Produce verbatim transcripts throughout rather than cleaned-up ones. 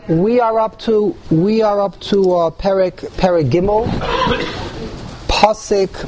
we are up to we are up to uh, Perek Perek Gimel, Pasuk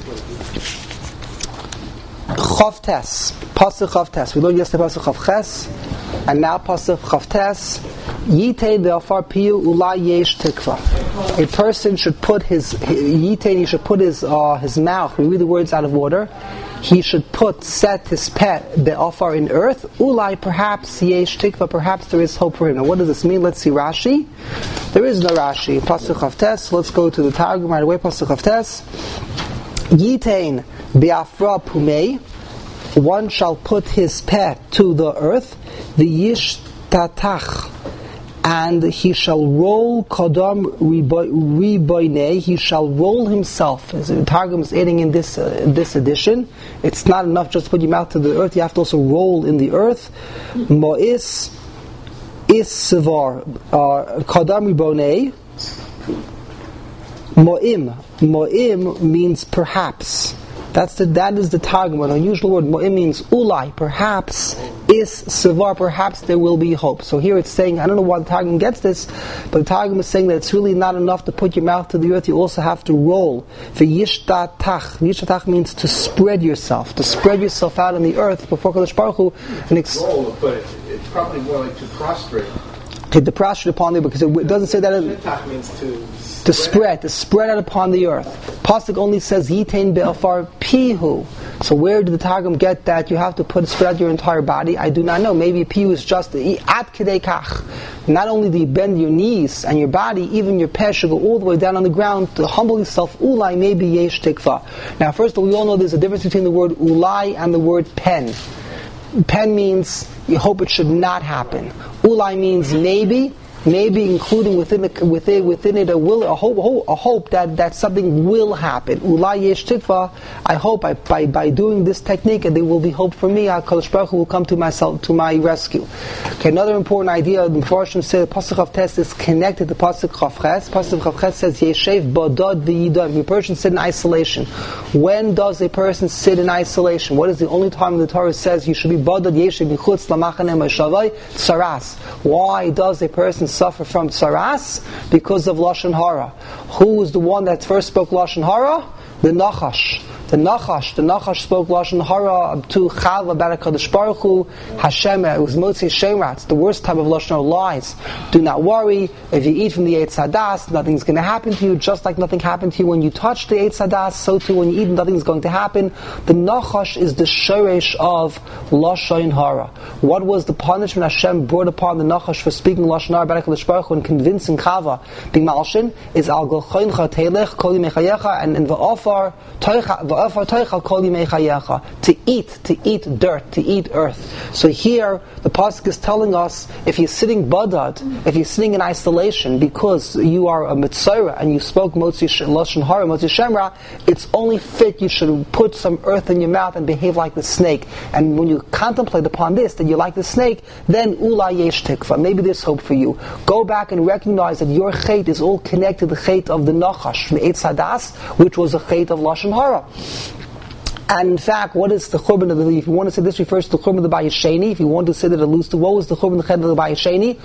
Chavtes, Pasuk Chavtes. We learned yesterday Pasuk Chavches, and now Pasuk Chavtes. Yitein ve'afar piyu ulai yesh tikva. A person should put his yitein. He should put his uh, his mouth. We read the words out of order. He should put set his pet be'afar in earth. Ulai, perhaps yesh tikva. Perhaps there is hope for him. Now, what does this mean? Let's see Rashi. There is no Rashi. Pasuk Chavtes. Let's go to the Targum right away. Pasuk Chavtes. Yitein be'afra pumei. One shall put his pet to the earth. The yish tatach. And he shall roll kodam riboinei. He shall roll himself. As the Targum is adding in this uh, this edition, it's not enough just to put your mouth to the earth. You have to also roll in the earth. Mo'is is sevar kodam riboinei. Mo'im mo'im means perhaps. That's the that is the Targum. An unusual word. Mo'im means ulai, perhaps. Is sevar, perhaps there will be hope. So here it's saying, I don't know why the Targum gets this, but the Targum is saying that it's really not enough to put your mouth to the earth. You also have to roll. The yishtatach. Yishtatach means to spread yourself, to spread yourself out on the earth before Kadosh Baruch Hu. And ex- roll, but it's, it's probably more like to prostrate. To prostrate upon the earth, because it doesn't say that. Yishtatach means to. To spread, to spread out upon the earth. Pasuk only says Yitein be'afar pihu. So where did the Targum get that you have to put spread out your entire body? I do not know. Maybe pihu is just at kedei kach. Not only do you bend your knees and your body, even your peh should go all the way down on the ground to humble yourself. Ulai maybe yesh tikva. Now, first of all, we all know there's a difference between the word ulai and the word pen. Pen means you hope it should not happen. Ulai means maybe. Maybe including within it, within, within it a will, a hope, a hope that, that something will happen. Ulai yesh tikva. I hope I, by by doing this technique, and there will be hope for me. HaKadosh Baruch Hu will come to myself to my rescue. Okay, another important idea. The Mepharshim say the Pasuk Chavtes is connected to Pasuk Chavches. Pasuk Chavches says Yeshev Badad v'Yidam. A person sit in isolation. When does a person sit in isolation? What is the only time the Torah says you should be Badad Yeshev B'chutz Lamachane Mashavai Tsaras? Why does a person suffer from tsaras? Because of Lashon Hara. Who was the one that first spoke Lashon Hara? The Nachash. The Nachash, the Nachash spoke Lashon Hara to Chava about HaKadosh Baruch Hu, Hashem. It was Motzi Shemrat, the worst type of Lashon Hara, lies. Do not worry, if you eat from the Eitz Hadas, nothing's going to happen to you, just like nothing happened to you when you touch the Eitz Hadas, so too when you eat, nothing's going to happen. The Nachash is the Shoresh of Lashon Hara. What was the punishment Hashem brought upon the Nachash for speaking Lashon Hara about HaKadosh Baruch Hu and convincing Chava, being Malshin, is Al Gochoincha Telech, Koli Mechayecha, and in the Ofar, Toicha, to eat, to eat dirt, to eat earth. So here, the Pasuk is telling us, if you're sitting badad, if you're sitting in isolation, because you are a mitzvah and you spoke Motzi Lashon Hara, Motzi Shemra, it's only fit you should put some earth in your mouth and behave like the snake. And when you contemplate upon this, that you're like the snake, then Ula Yesh Tikva, maybe there's hope for you. Go back and recognize that your chait is all connected to the chait of the Nachash, the Eitz Hadas, which was a chait of Lashon Hara. And in fact, what is the churban of the, if you want to say this refers to the churban of the Bayis Sheni, if you want to say that it alludes to, what was the churban of the Bayis Sheni?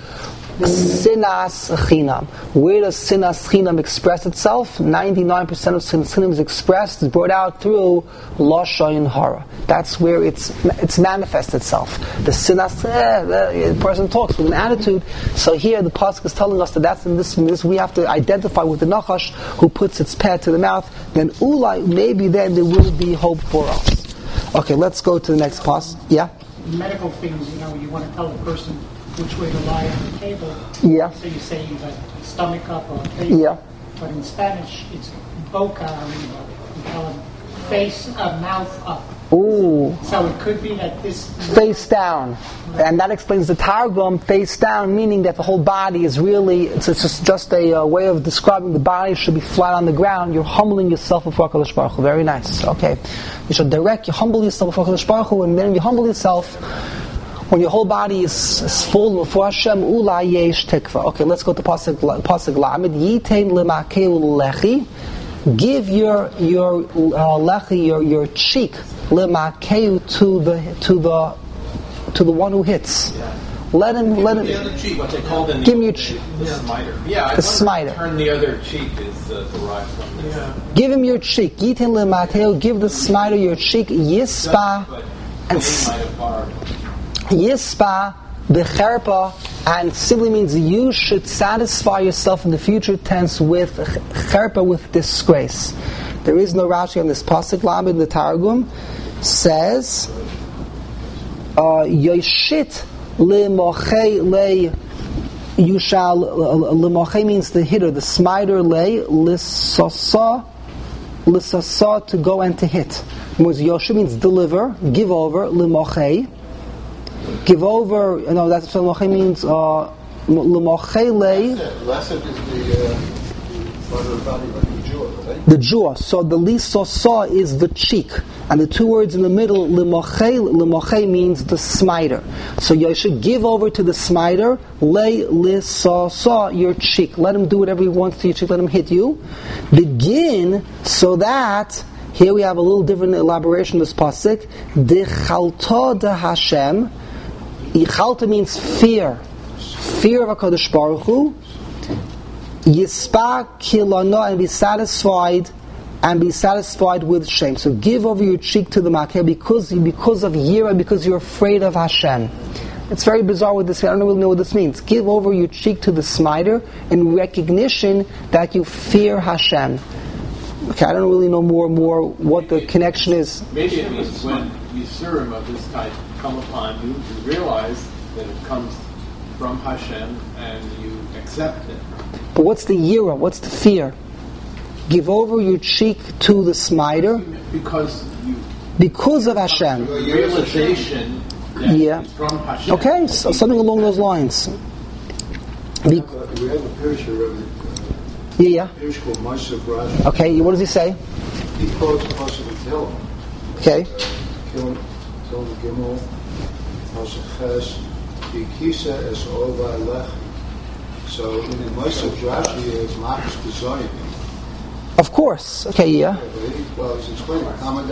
Sinas Chinam. Where does Sinas Chinam express itself? ninety-nine percent of Sinas Chinam is expressed, is brought out through Lashon Hara. That's where it's it's manifests itself. The Sinas, eh, the person talks with an attitude. So here the Pasuk is telling us that that's in this, in this we have to identify with the Nachash who puts its pet to the mouth. Then Ulai, maybe then there will be hope for us. Okay, let's go to the next Pasuk. Yeah? Medical things, you know, you want to tell the person which way to lie on the table. Yeah. So you say you got stomach up or table. Yeah. But in Spanish, it's boca arriba. You tell them face, uh, mouth up. Ooh. So it could be that this... Face down. And that explains the Targum, face down, meaning that the whole body is really, it's, it's just, just a uh, way of describing the body should be flat on the ground. You're humbling yourself before HaKadosh Baruch Hu. Very nice. Okay. You should direct, you humble yourself before HaKadosh Baruch Hu, and then you humble yourself, when your whole body is, is full before Hashem, Ulai yesh tikva. Okay, let's go to Pasuk Pasuk Lamed. Yitein lemakeu lechi. Give your your uh, lechi, your your cheek, lemakeu to the to the to the one who hits. Let him, let him. The other cheek, what they call the Give me your cheek. The, the smiter. Yeah, I The smiter. Turn the other cheek is uh, derived from this. Yeah. Give him your cheek. Yitin lemateo. Give the smiter your cheek. Yispa and Yispa becherpa, and simply means you should satisfy yourself in the future tense with cherpa, with disgrace. There is no Rashi on this pasuk. Lamed the Targum says Yoshit lemochei le. You shall lemochei means the hitter, the smiter le lisasa lisasa to go and to hit. Yoshit means deliver, give over. Lemochei, give over. You know that's what lemochei means. Lemochei le. Lesson is the uh, part of the body like the jaw, right? The jaw. So the lisasa is the cheek. And the two words in the middle, limachei, limachei means the smiter. So you should give over to the smiter, lay li sa sa, your cheek. Let him do whatever he wants to your cheek, let him hit you. Begin so that, here we have a little different elaboration of this pasuk, Dechalta de Hashem. Ichalta means fear. Fear of HaKadosh Baruch Hu. Yispa kilana, and be satisfied and be satisfied with shame. So give over your cheek to the makeh because because of yira, because you're afraid of Hashem. It's very bizarre with this. I don't really know what this means. Give over your cheek to the smiter in recognition that you fear Hashem. Okay, I don't really know more and more what the connection is. Maybe it means when yisurim of this type come upon you, you realize that it comes from Hashem and you accept it. But what's the yira? What's the fear? Give over your cheek to the smiter because you because of Hashem. Realization that yeah. it's from Hashem. Okay, so something along those lines. Be- We have a Pirish already. yeah, yeah. Pirish called Ma'asav Rashi. Okay, what does he say? He quotes Pasuk of Tehillim. Okay. Tehillim Gimel, Pasuk Ches, B'kisa es ova lech. So in the Ma'asav Rashi is Machas B'Zoyin. Of course. Okay, yeah. Well, he's explaining.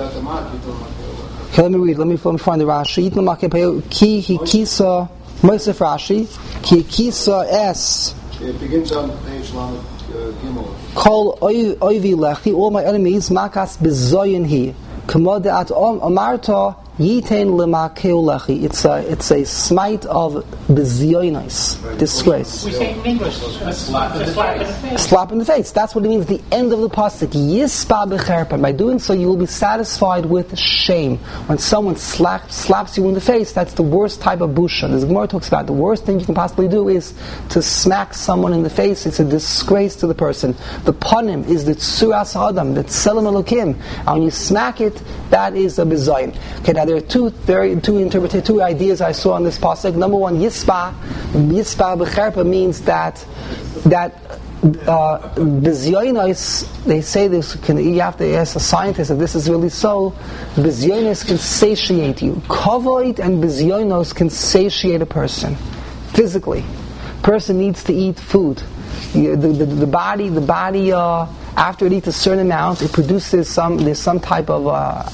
Okay, let me read. Let me, let me find the Rashi. Ki hikisa Mosef Rashi. Ki hikisa es. It begins on page Lamed Gimel. Kol oivi lechi. All my enemies makas bezoyin hi. Kamod at amarta yitain lemakeu lechi. It's a it's a smite of bezyonis, disgrace. We say in English, a slap, a slap in the face. Slap in the face. That's what it means. The end of the pasuk. Yispa becherpa. By doing so, you will be satisfied with shame. When someone slap, slaps you in the face, that's the worst type of busha. The Gemara talks about the worst thing you can possibly do is to smack someone in the face. It's a disgrace to the person. The panim is the tsuras adam, the tselem elokim. And when you smack it, that is a bezayin. Okay, now there are two, there are two interpreted two ideas I saw on this pasuk. Number one, yispa, yispa becherpa means that that uh, bezyonos. They say this. Can, you have to ask a scientist if this is really so. Bezyonos can satiate you. Kavod and bezyonos can satiate a person physically. Person needs to eat food. The, the, the, the body, the body. Uh, After it eats a certain amount, it produces some. There's some type of uh,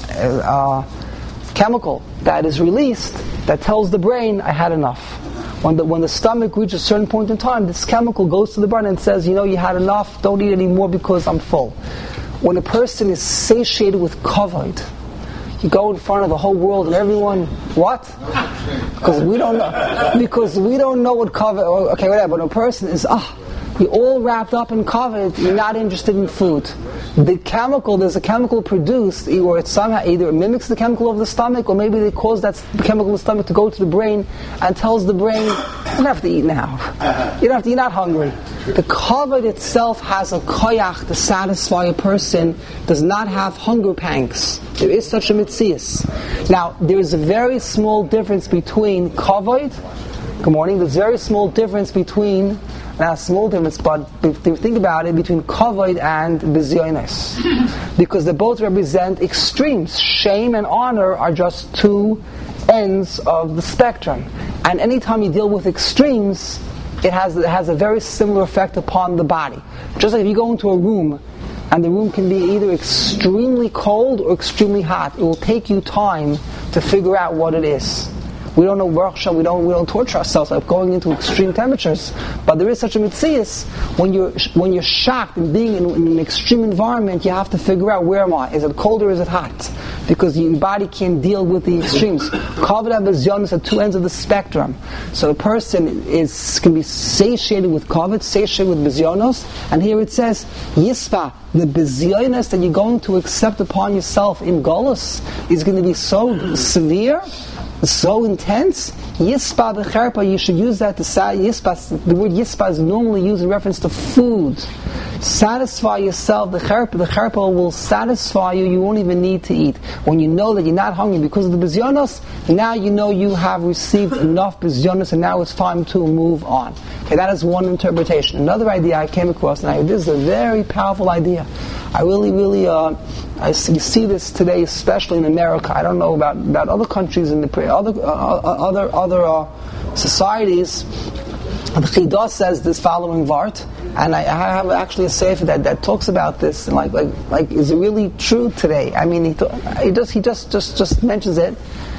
uh, chemical that is released that tells the brain, "I had enough." When the when the stomach reaches a certain point in time, this chemical goes to the brain and says, "You know, you had enough. Don't eat anymore because I'm full." When a person is satiated with kavod, you go in front of the whole world and everyone, what? Because we don't know. Because we don't know what kavod. Okay, whatever. When a person is ah. You're all wrapped up in kavod, you're not interested in food. The chemical, there's a chemical produced, or it somehow either it mimics the chemical of the stomach, or maybe they cause that chemical in the stomach to go to the brain and tells the brain, you don't have to eat now. You don't have to, you're not hungry. The kavod itself has a koyach to satisfy a person, does not have hunger pangs. There is such a mitzias. Now, there is a very small difference between kavod, good morning, there's a very small difference between Now, a small difference, but if you think about it, between kavod and bezyonos, because they both represent extremes. Shame and honor are just two ends of the spectrum, and anytime you deal with extremes, it has it has a very similar effect upon the body. Just like if you go into a room, and the room can be either extremely cold or extremely hot, it will take you time to figure out what it is. We don't know Baruch Hashem, we don't we don't torture ourselves like going into extreme temperatures. But there is such a mitzias when you're when you're shocked and being in, in an extreme environment, you have to figure out, where am I? Is it cold or is it hot? Because your body can't deal with the extremes. Kavod HaBizyonos at two ends of the spectrum. So the person is can be satiated with kavod, satiated with bizyonos, and here it says Yispa, the bizyonos that you're going to accept upon yourself in Golus is going to be so severe, so intense. Yispa b'cherpa, you should use that to say Yispa. The word Yispa is normally used in reference to food. Satisfy yourself. The cherpa, the cherpa will satisfy you. You won't even need to eat. When you know that you're not hungry because of the bizyonos, now you know you have received enough bizyonos, and now it's time to move on. Okay, that is one interpretation. Another idea I came across, and I, this is a very powerful idea. I really, really, uh, I see, see this today, especially in America. I don't know about, about other countries in the other uh, other other uh, societies. The Chidah says this following vart, and I, I have actually a sefer that, that talks about this. And like, like, like, is it really true today? I mean, he, th- he just he just just just mentions it.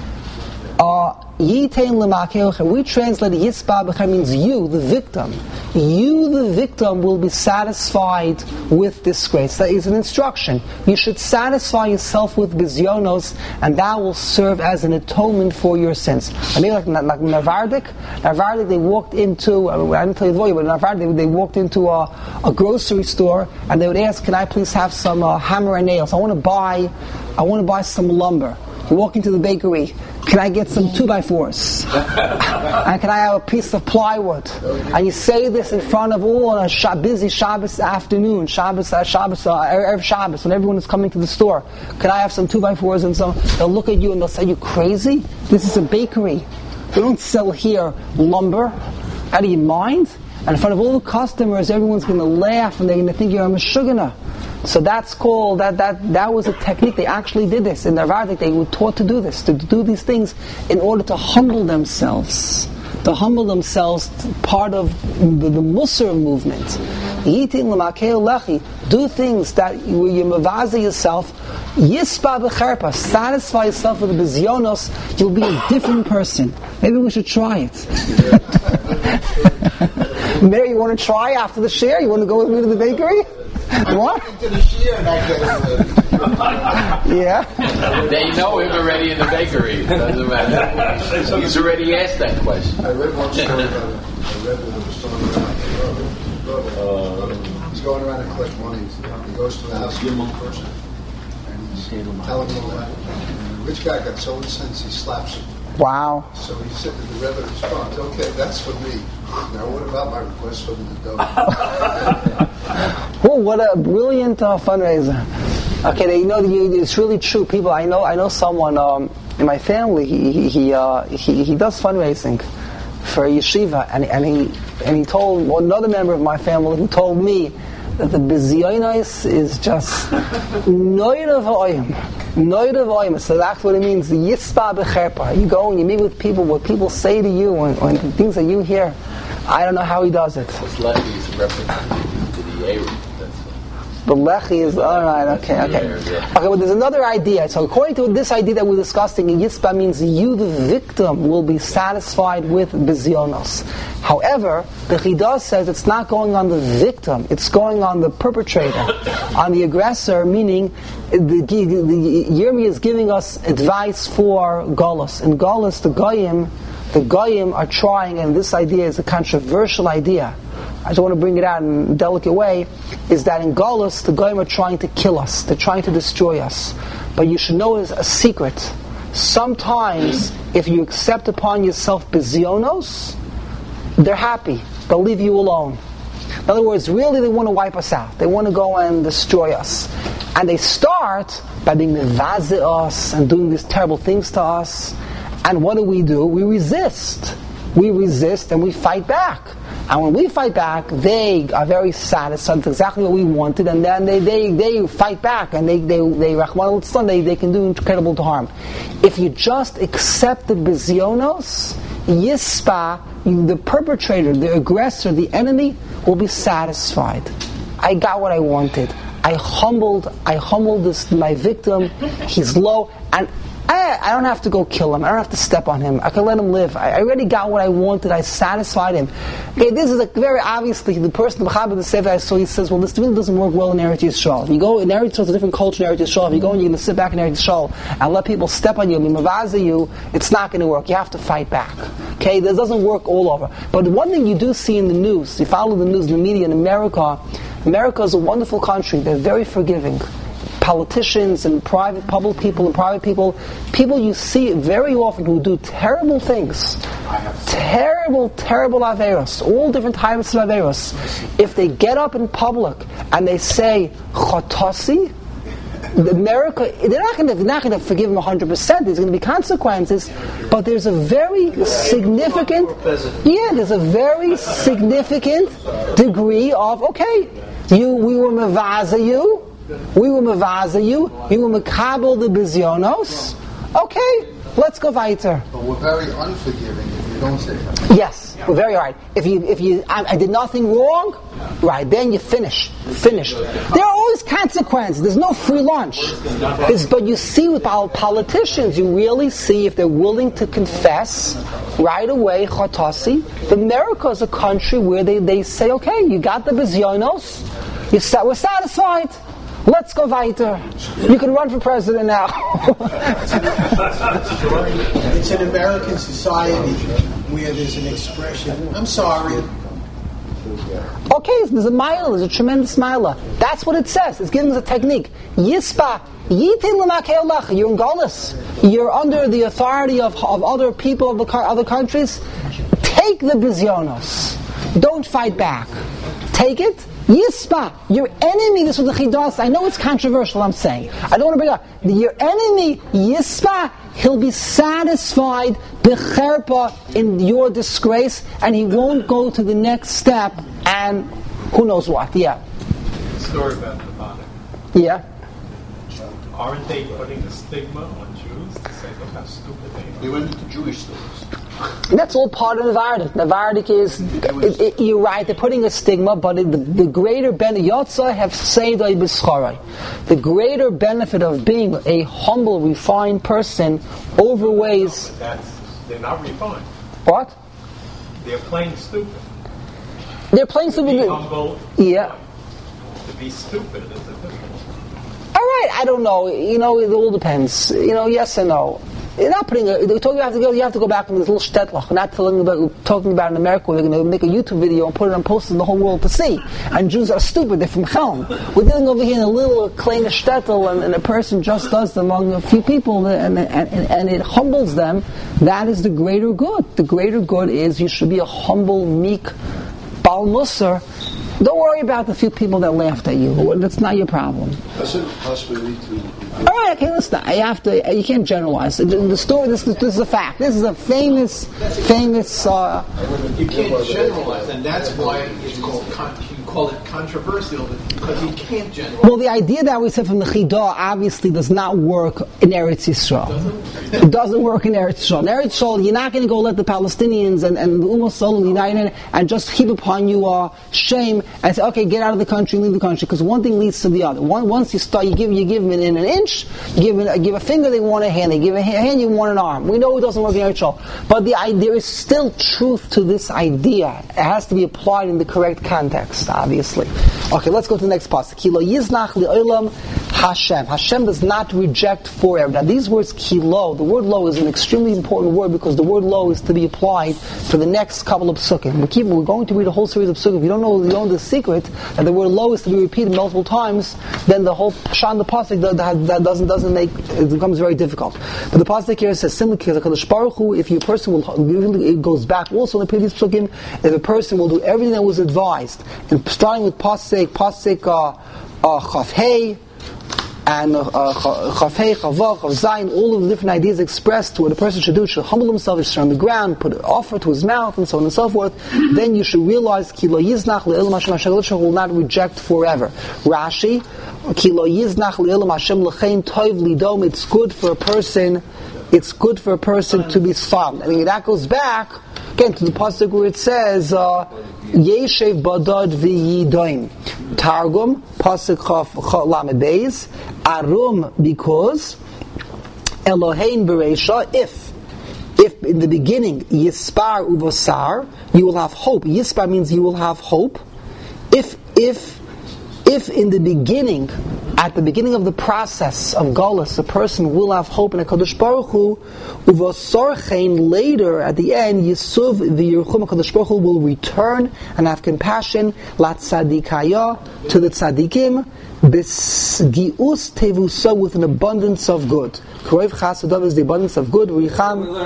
Uh, we translate Yispa b'cher means you, the victim. You, the victim, will be satisfied with disgrace. That is an instruction. You should satisfy yourself with bizyonos, and that will serve as an atonement for your sins. I mean, like, like Navardik, Navardik, they walked into, I didn't tell you the voice, but Navardik, they walked into a, a grocery store, and they would ask, can I please have some uh, hammer and nails? I want to buy, I want to buy some lumber. You walk into the bakery, can I get some two by fours? And can I have a piece of plywood? And you say this in front of all on a sh- busy Shabbos afternoon, Shabbos, uh, Shabbos, uh, Erev Shabbos, when everyone is coming to the store. Can I have some two by fours? And so they'll look at you and they'll say, you crazy? This is a bakery. We don't sell here lumber. Out of your mind? And in front of all the customers, everyone's going to laugh and they're going to think you're a Meshugana. So that's called, that that that was a technique. They actually did this. In Navardik, they were taught to do this, to do these things in order to humble themselves. To humble themselves, part of the, the Musar movement. Do things that you, you mavaza yourself. Yispa b'cherpa, satisfy yourself with the bizyonos, you'll be a different person. Maybe we should try it. Mary, you want to try after the share? You want to go with me to the bakery? What? Yeah. They know him already in the bakery. Doesn't matter. He's already asked that question. I read one story about it. I read that there was someone around. Uh, he's going around to collect money. He goes to the house of one person, and he's telling him that. And the rich guy got so incensed he slaps him. Wow. So he said to the Rebbe in response, okay, that's for me. Now what about my request for the dough? Oh, what a brilliant uh, fundraiser. Okay, they, you know, it's really true. People, I know I know someone um, in my family, he he he, uh, he he does fundraising for yeshiva, and, and he and he told well, another member of my family who told me that the bizyonos is just noid of oyim. Noid of oyim. So that's what it means. The yispa b'cherpa. You go and you meet with people, what people say to you, and, and the things that you hear. I don't know how he does it. It's lucky he's referencing to the Aaron. The lechi is, alright, okay, okay. Okay, well there's another idea. So according to this idea that we're discussing, Yispa means you, the victim, will be satisfied with bizyonos. However, the Chidah says it's not going on the victim, it's going on the perpetrator, on the aggressor, meaning the, the, the Yirmiyah is giving us advice for Golus. In Golus, the Goyim, the Goyim are trying, and this idea is a controversial idea, I just want to bring it out in a delicate way, is that in Golus, the Goyim are trying to kill us. They're trying to destroy us. But you should know as a secret, sometimes if you accept upon yourself bizyonos, they're happy. They'll leave you alone. In other words, really they want to wipe us out. They want to go and destroy us. And they start by being mevaze us and doing these terrible things to us. And what do we do? We resist. We resist and we fight back. And when we fight back, they are very satisfied. That's exactly what we wanted. And then they, they, they fight back, and they they they they, they can do incredible harm. If you just accept the bizyonos, yispa, the perpetrator, the aggressor, the enemy, will be satisfied. I got what I wanted. I humbled. I humbled this my victim. He's low, and I, I don't have to go kill him. I don't have to step on him. I can let him live. I, I already got what I wanted. I satisfied him. Okay, this is a very obviously the person, the Chabad, the Sefer I saw, he says, well, this really doesn't work well in Eretz Yisrael. If you go in Eretz Yisrael, it's a different culture in Eretz Yisrael. If you go and you're going to sit back in Eretz Yisrael and let people step on you, mimavaza you, it's not going to work. You have to fight back. Okay, this doesn't work all over. But one thing you do see in the news, you follow the news in the media in America, America is a wonderful country. They're very forgiving. Politicians and private, public people and private people, people you see very often who do terrible things, terrible, terrible averos, all different types of averos. If they get up in public and they say chotasi, America, they're not going to, they're not going to forgive them one hundred percent. There's going to be consequences, but there's a very significant, yeah, there's a very significant degree of okay, you, we will mavaza you. We will mavaza you. We will makabel the bizyonos. Okay, let's go weiter. But we're very unforgiving if you don't say that. Yes, we're very hard. If you, if you, I, I did nothing wrong, right? Then you finish, finish. There are always consequences. There's no free lunch. It's, but you see with politicians, you really see if they're willing to confess right away. Chotasi. America is a country where they, they say, okay, you got the bizyonos. You sa- we're satisfied. Let's go weiter. You can run for president now. It's an American society where there's an expression, I'm sorry. Okay, there's a mile, there's a tremendous mile. That's what it says. It's giving us a technique. Yispa, yitin l'makeolach. You're in Golis. You're under the authority of, of other people of the other countries. Take the bizyonos. Don't fight back. Take it. Yispa, your enemy, this was the chidas. I know it's controversial, I'm saying. I don't want to bring it up. Your enemy, Yispa, he'll be satisfied, becherpa, in your disgrace, and he won't go to the next step, and who knows what, yeah. Story about the Nevada. Yeah. Aren't they putting a stigma on Jews to say look how stupid they are? They went into Jewish stories. That's all part of Navardik. Navardik is, it, it, you're right, they're putting a stigma, but it, the, the greater benefit, Yotza have seidai b'scharai. The greater benefit of being a humble, refined person overweighs. No, that's, they're not refined. What? They're playing stupid. They're playing To be stupid. humble. Yeah. To be stupid is a difference. All right, I don't know. You know, it all depends. You know, yes and no. You're not putting a, they're talking, you have to go, you have to go back in this little shtetl. We're not telling about, talking about in America where they're going to make a YouTube video and put it on posters in the whole world to see. And Jews are stupid, they're from Chelm. We're dealing over here in a little kleine shtetl, and, and a person just does them among a few people, and, and, and, and it humbles them. That is the greater good. The greater good is you should be a humble, meek, bal musar. Don't worry about the few people that laughed at you. That's not your problem. That's a possibility to. All right, okay, listen. You have to. You can't generalize. The, the story. This, this, this is a fact. This is a famous, famous. Uh, You can't generalize, and that's why it's called, con- you call it controversial, because you can't generalize. well, the idea that we said from the Chidah obviously does not work in Eretz Yisrael. It doesn't work in Eretz Yisrael. In Eretz Yisrael, you're not going to go let the Palestinians and, and the Ummah Solom unite and just heap upon you uh, shame and say, okay, get out of the country, leave the country, because one thing leads to the other. One, once you start, you give you give them in an inch, you give, it, give a finger, they want a hand, they give a hand, you want an arm. We know it doesn't work in Eretz Yisrael. But the, there is still truth to this idea. It has to be applied in the correct context, obviously. Okay, let's go to the next pasuk. Kilo yiznach li'olam Hashem. Hashem does not reject forever. Now these words, kilo, the word lo is an extremely important word because the word lo is to be applied for the next couple of psukim. We keep, we're going to read a whole series of psukim. If you don't know, you don't know the secret that the word lo is to be repeated multiple times, then the whole shan the pasuk that, that, that doesn't doesn't make it becomes very difficult. But the pasuk here says simply Kadosh Baruch Hu, if your person will, it goes back also in the previous psukim, if a person will do everything that was advised, and starting with pasuk pasuk uh, uh, chafhei and chafhei chavav chavzayin, all of the different ideas expressed to what a person should do, should humble himself, he should sit on the ground, put an offer to his mouth, and so on and so forth. Then you should realize ki lo yiznach le'elam Hashem, Hashem will not reject forever. Rashi, ki lo yiznach le'elam Hashem l'chein toiv lidom. It's good for a person. It's good for a person to be silent. I mean, that goes back again to the pasuk where it says Yeshev badad v'yidoim. Targum pasuk chaf lamed beis arum, because Elohein Bereisha, if. If in the beginning, Yispar Uvosar, you will have hope. Yispar means you will have hope. If, if, if in the beginning, at the beginning of the process of Galus, a person will have hope in HaKadosh Baruch Hu, Uvosarchein, later, at the end, Yisuv v'Yirchum, HaKadosh Baruch Hu will return and have compassion, La Tzadikaya, to the Tzadikim, Bisgius Tevusa, with an abundance of good. Kurev Chasadav is the abundance of good. Richam.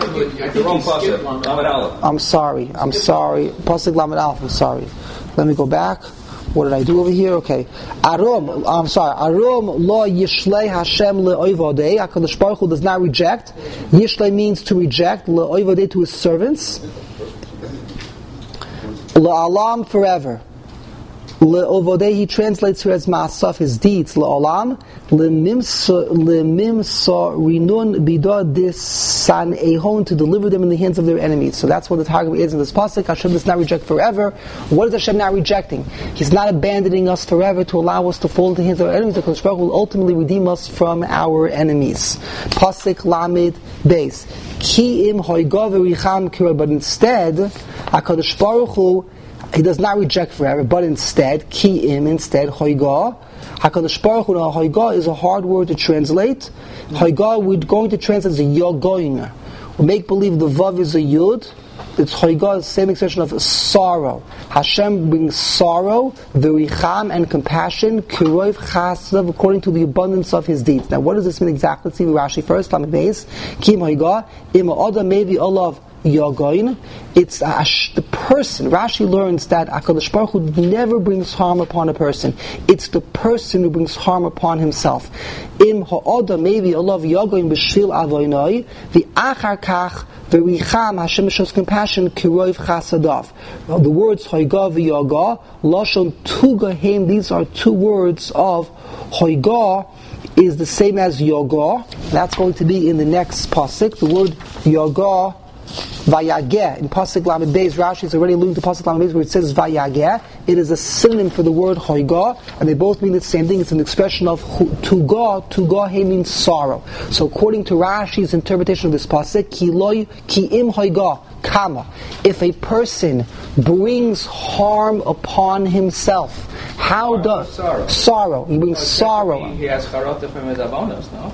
I'm sorry. I'm sorry. Pasuk Lamed Aleph. I'm sorry. Let me go back. What did I do over here? Okay. Arom. I'm sorry. Arom lo yishlei Hashem le'oivodei. HaKadosh Baruch Hu does not reject. Yishlei means to reject. Le'oivodei, to his servants. Le'alam, forever. Le'ovodei, he translates here as ma'asaf, his deeds. Le'olam. Le'mimsa rinun bidah disan ehon, to deliver them in the hands of their enemies. So that's what the targum is in this pasuk. Hashem does not reject forever. What is Hashem not rejecting? He's not abandoning us forever to allow us to fall into the hands of our enemies. The HaKadosh Baruch Hu will ultimately redeem us from our enemies. Pasuk Lamed Beis. Ki im hoigav v'richam kira, but instead, HaKadosh Baruch Hu, he does not reject forever, but instead, ki'im, instead, hoiga. HaKadosh Baruch Hu, hoiga is a hard word to translate. Hoiga, we're going to translate as a yogoin. We make believe the vav is a yud. It's hoiga, the same expression of sorrow. Hashem brings sorrow, v'richam, and compassion, kiroiv chasdav, according to the abundance of his deeds. Now, what does this mean exactly? Let's see Rashi first. Lamed Beis. Kim hoiga, im ha'oda maybe olav Yogoin. It's uh, the person. Rashi learns that HaKadosh Baruch Hu never brings harm upon a person. It's the person who brings harm upon himself. Im ha'oda maybe Allah Yogoin b'shvil avoinoi v'achar kach v'richam, Hashem shows compassion kiroiv chasadav. The words hoiga v'yoga, lashon tugahem, these are two words of hoiga is the same as yoga. That's going to be in the next pasuk. The word yoga Vayageh, in Pasuk Lamed Beis, Rashi is already alluding to Pasuk Lamed Beis where it says Vayageh. It is a synonym for the word Hoiga, and they both mean the same thing. It's an expression of Tuga. Tuga he means sorrow. So according to Rashi's interpretation of this Pasuk, Ki loy, ki im Hoiga, kama. If a person brings harm upon himself, how does... Sorrow. Sorrow. He brings sorrow. He, he has charata from his avonos, no?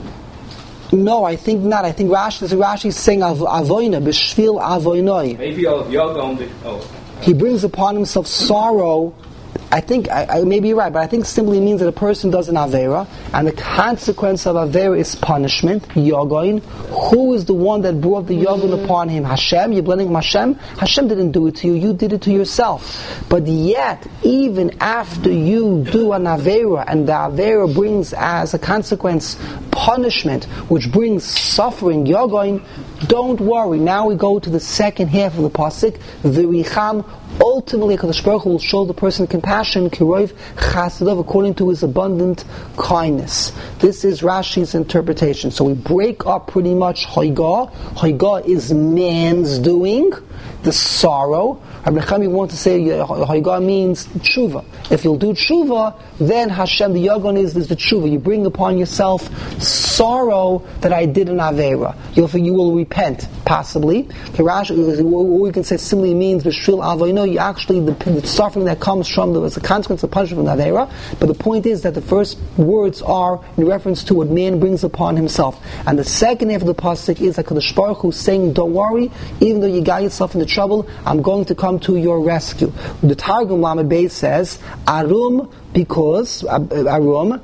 No, I think not. I think Rashi, Rashi is saying avoina, b'shvil avoinoi. Maybe of yoga. Oh. He brings upon himself sorrow. I think, I, I maybe you're right, but I think simply means that a person does an avera, and the consequence of avera is punishment, yogoin. Who is the one that brought the yogoin upon him? Hashem? You're blaming Hashem? Hashem didn't do it to you, you did it to yourself. But yet, even after you do an avera, and the avera brings as a consequence punishment, which brings suffering, yogoin, don't worry. Now we go to the second half of the pasuk, v'richam. Ultimately, HaKadosh Baruch Hu will show the person compassion, kiroiv chasadav, according to his abundant kindness. This is Rashi's interpretation. So we break up pretty much hoiga. Hoiga is man's doing, the sorrow. Rabbi Nechami wants to say hoiga means tshuva. If you'll do tshuva, then Hashem, the yagon is, is the tshuva. You bring upon yourself sorrow that I did in Avera. You'll, you will repent, possibly. Or we can say simply means b'shvil avoino. You actually, the, the suffering that comes from the, as a consequence of punishment from Avera. But the point is that the first words are in reference to what man brings upon himself. And the second half of the pasuk is HaKadosh Baruch Hu saying, don't worry, even though you got yourself into trouble, I'm going to come to your rescue. The Targum Lamed Beis says, Arum, because, Arum,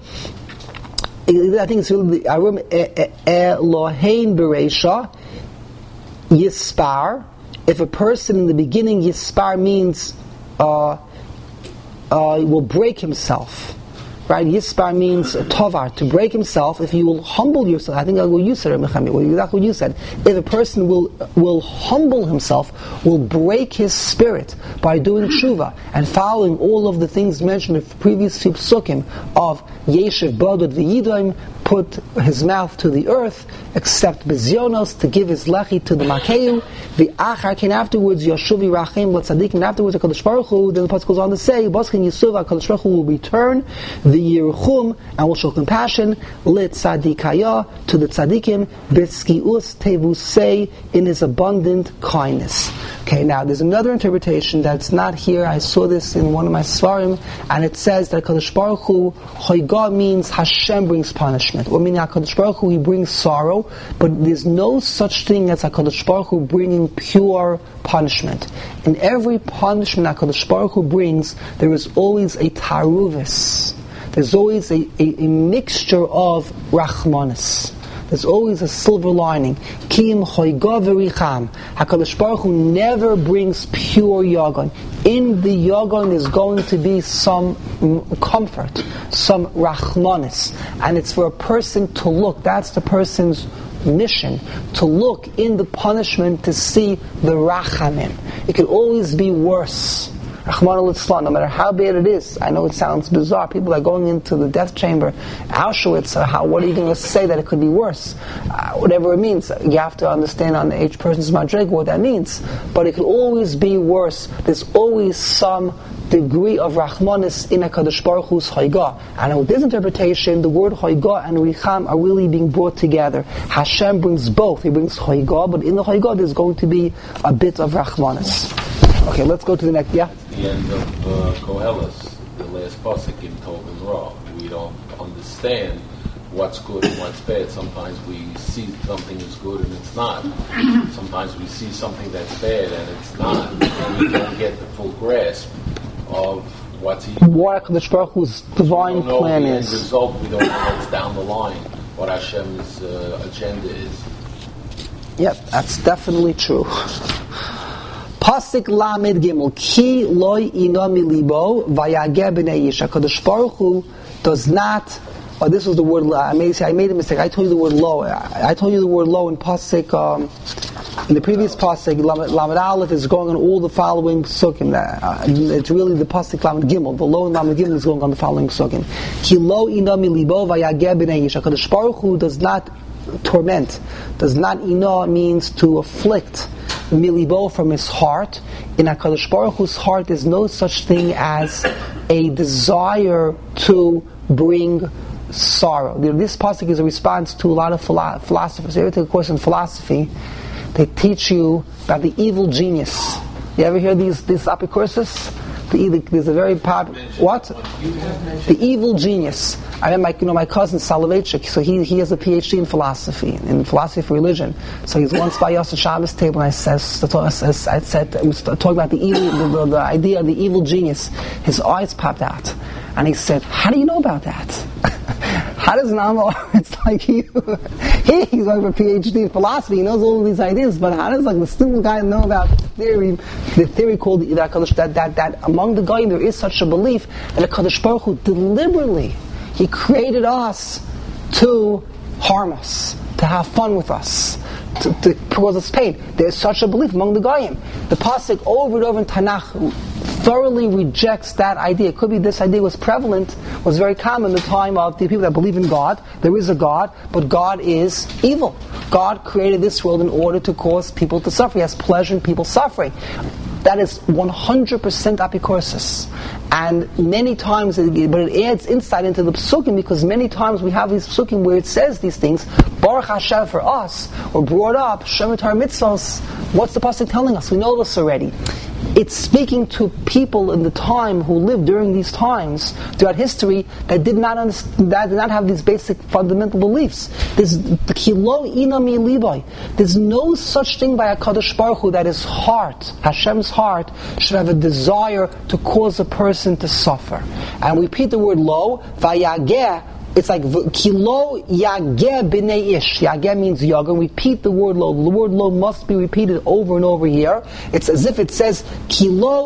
I think it's really Arum Elohein Bereisha Yispar. If a person in the beginning, Yispar means uh, uh, will break himself. Right? Yispar means tovar, to break himself. If you will humble yourself, I think that's what you said, exactly what you said. If a person will will humble himself, will break his spirit by doing tshuva and following all of the things mentioned in the previous few psukim of Yeshiv, Bodod, V'Yidoim, put his mouth to the earth, except bezionos, to give his lechi to the makeu. The achar came afterwards, Yoshuvi rachim l'tzadikim, and afterwards HaKadosh Baruch Hu, then the pasuk goes on to say, Boschin Yisuv, HaKadosh Baruch Hu will return the Yeruchum, and will show compassion, l'tzadikaya, to the tzadikim, b'skius tevusei, in his abundant kindness. Okay, now there's another interpretation that's not here. I saw this in one of my svarim, and it says that HaKadosh Baruch Hu, Choiga means Hashem brings punishment, or meaning HaKadosh Baruch Hu, He brings sorrow, but there's no such thing as HaKadosh Baruch Hu bringing pure punishment. In every punishment HaKadosh Baruch Hu brings, there is always a taruvis. There's always a, a, a mixture of rachmanis. There's always a silver lining. Kim choiga v'richam. HaKadosh Baruch Hu never brings pure yagon. In the yagon is going to be some comfort, some rachmanis, and it's for a person to look. That's the person's mission, to look in the punishment to see the rachamim. It could always be worse. Rahman al-Islam, no matter how bad it is. I know it sounds bizarre. People are going into the death chamber, Auschwitz, or how, what are you going to say that it could be worse? Uh, whatever it means. You have to understand on each person's madrig what that means. But it could always be worse. There's always some degree of Rahmanis in HaKadosh Baruch Hu's Chayga. And with this interpretation, the word Chayga and Richam are really being brought together. Hashem brings both. He brings Chayga, but in the Chayga there's going to be a bit of Rahmanis. Okay, let's go to the next, yeah? The end of uh, Koheles, the last pasuk in Tov and Ra. We don't understand what's good and what's bad. Sometimes we see something is good and it's not. Sometimes we see something that's bad and it's not. And we don't get the full grasp of what's he... What HaKadosh Baruch Hu's divine we don't know plan the is. End result, we don't know what's down the line, what Hashem's uh, agenda is. Yep, that's definitely true. Pasuk Lamed Gimel, Ki loy ina milibo vayageh b'nei ish. HaKadosh Baruch Hu does not. Oh, this was the word. I made, I made a mistake. I told you the word lo. I, I told you the word lo in pasuk. Um, in the previous pasuk, Lamed, Lamed Aleph is going on all the following psukim. Uh, it's really the pasuk Lamed Gimel. The lo in Lamed Gimel is going on the following psukim. Ki lo ina milibo vayageh b'nei ish. HaKadosh Baruch Hu does not torment. Does not ina means to afflict. Milibo from his heart. In HaKadosh Baruch Hu's heart there's no such thing as a desire to bring sorrow. This pasuk is a response to a lot of philo- philosophers. You ever take a course in philosophy, they teach you about the evil genius. You ever hear these these apicursus? The, the, there's a very popular what? The evil genius. I remember my, you know, my cousin Soloveitchik, so he he has a PhD in philosophy, in philosophy of religion. So he's once by us at Shabbos table, and I says, I said, I was talking about the evil, the, the, the idea of the evil genius. His eyes popped out, and he said, "How do you know about that?" How does Namo? It's like you. He, he's like a PhD in philosophy. He knows all of these ideas, but how does like the simple guy know about theory? The theory called that that that, that among the goyim there is such a belief that HaKadosh Baruch Hu deliberately He created us to harm us, to have fun with us, to, to cause us pain. There's such a belief among the goyim. The pasuk over and over in Tanakh thoroughly rejects that idea. It could be this idea was prevalent, was very common in the time of the people that believe in God. There is a God, but God is evil. God created this world in order to cause people to suffer. He has pleasure in people suffering. That is one hundred percent apicorsis. And many times, but it adds insight into the psukim, because many times we have these psukim where it says these things. Baruch Hashem for us, we're brought up, Shemitah mitzvos. What's the pasuk telling us? We know this already. It's speaking to people in the time who lived during these times throughout history that did not understand, that did not have these basic fundamental beliefs. There's kilo inami libai. There's no such thing by HaKadosh Baruch Hu that his heart, Hashem's heart, should have a desire to cause a person to suffer. And we repeat the word lo, vayageh. It's like kilo yageh b'nei ish. Yageh means yaga. Repeat the word lo. The word lo must be repeated over and over here. It's as if it says kilo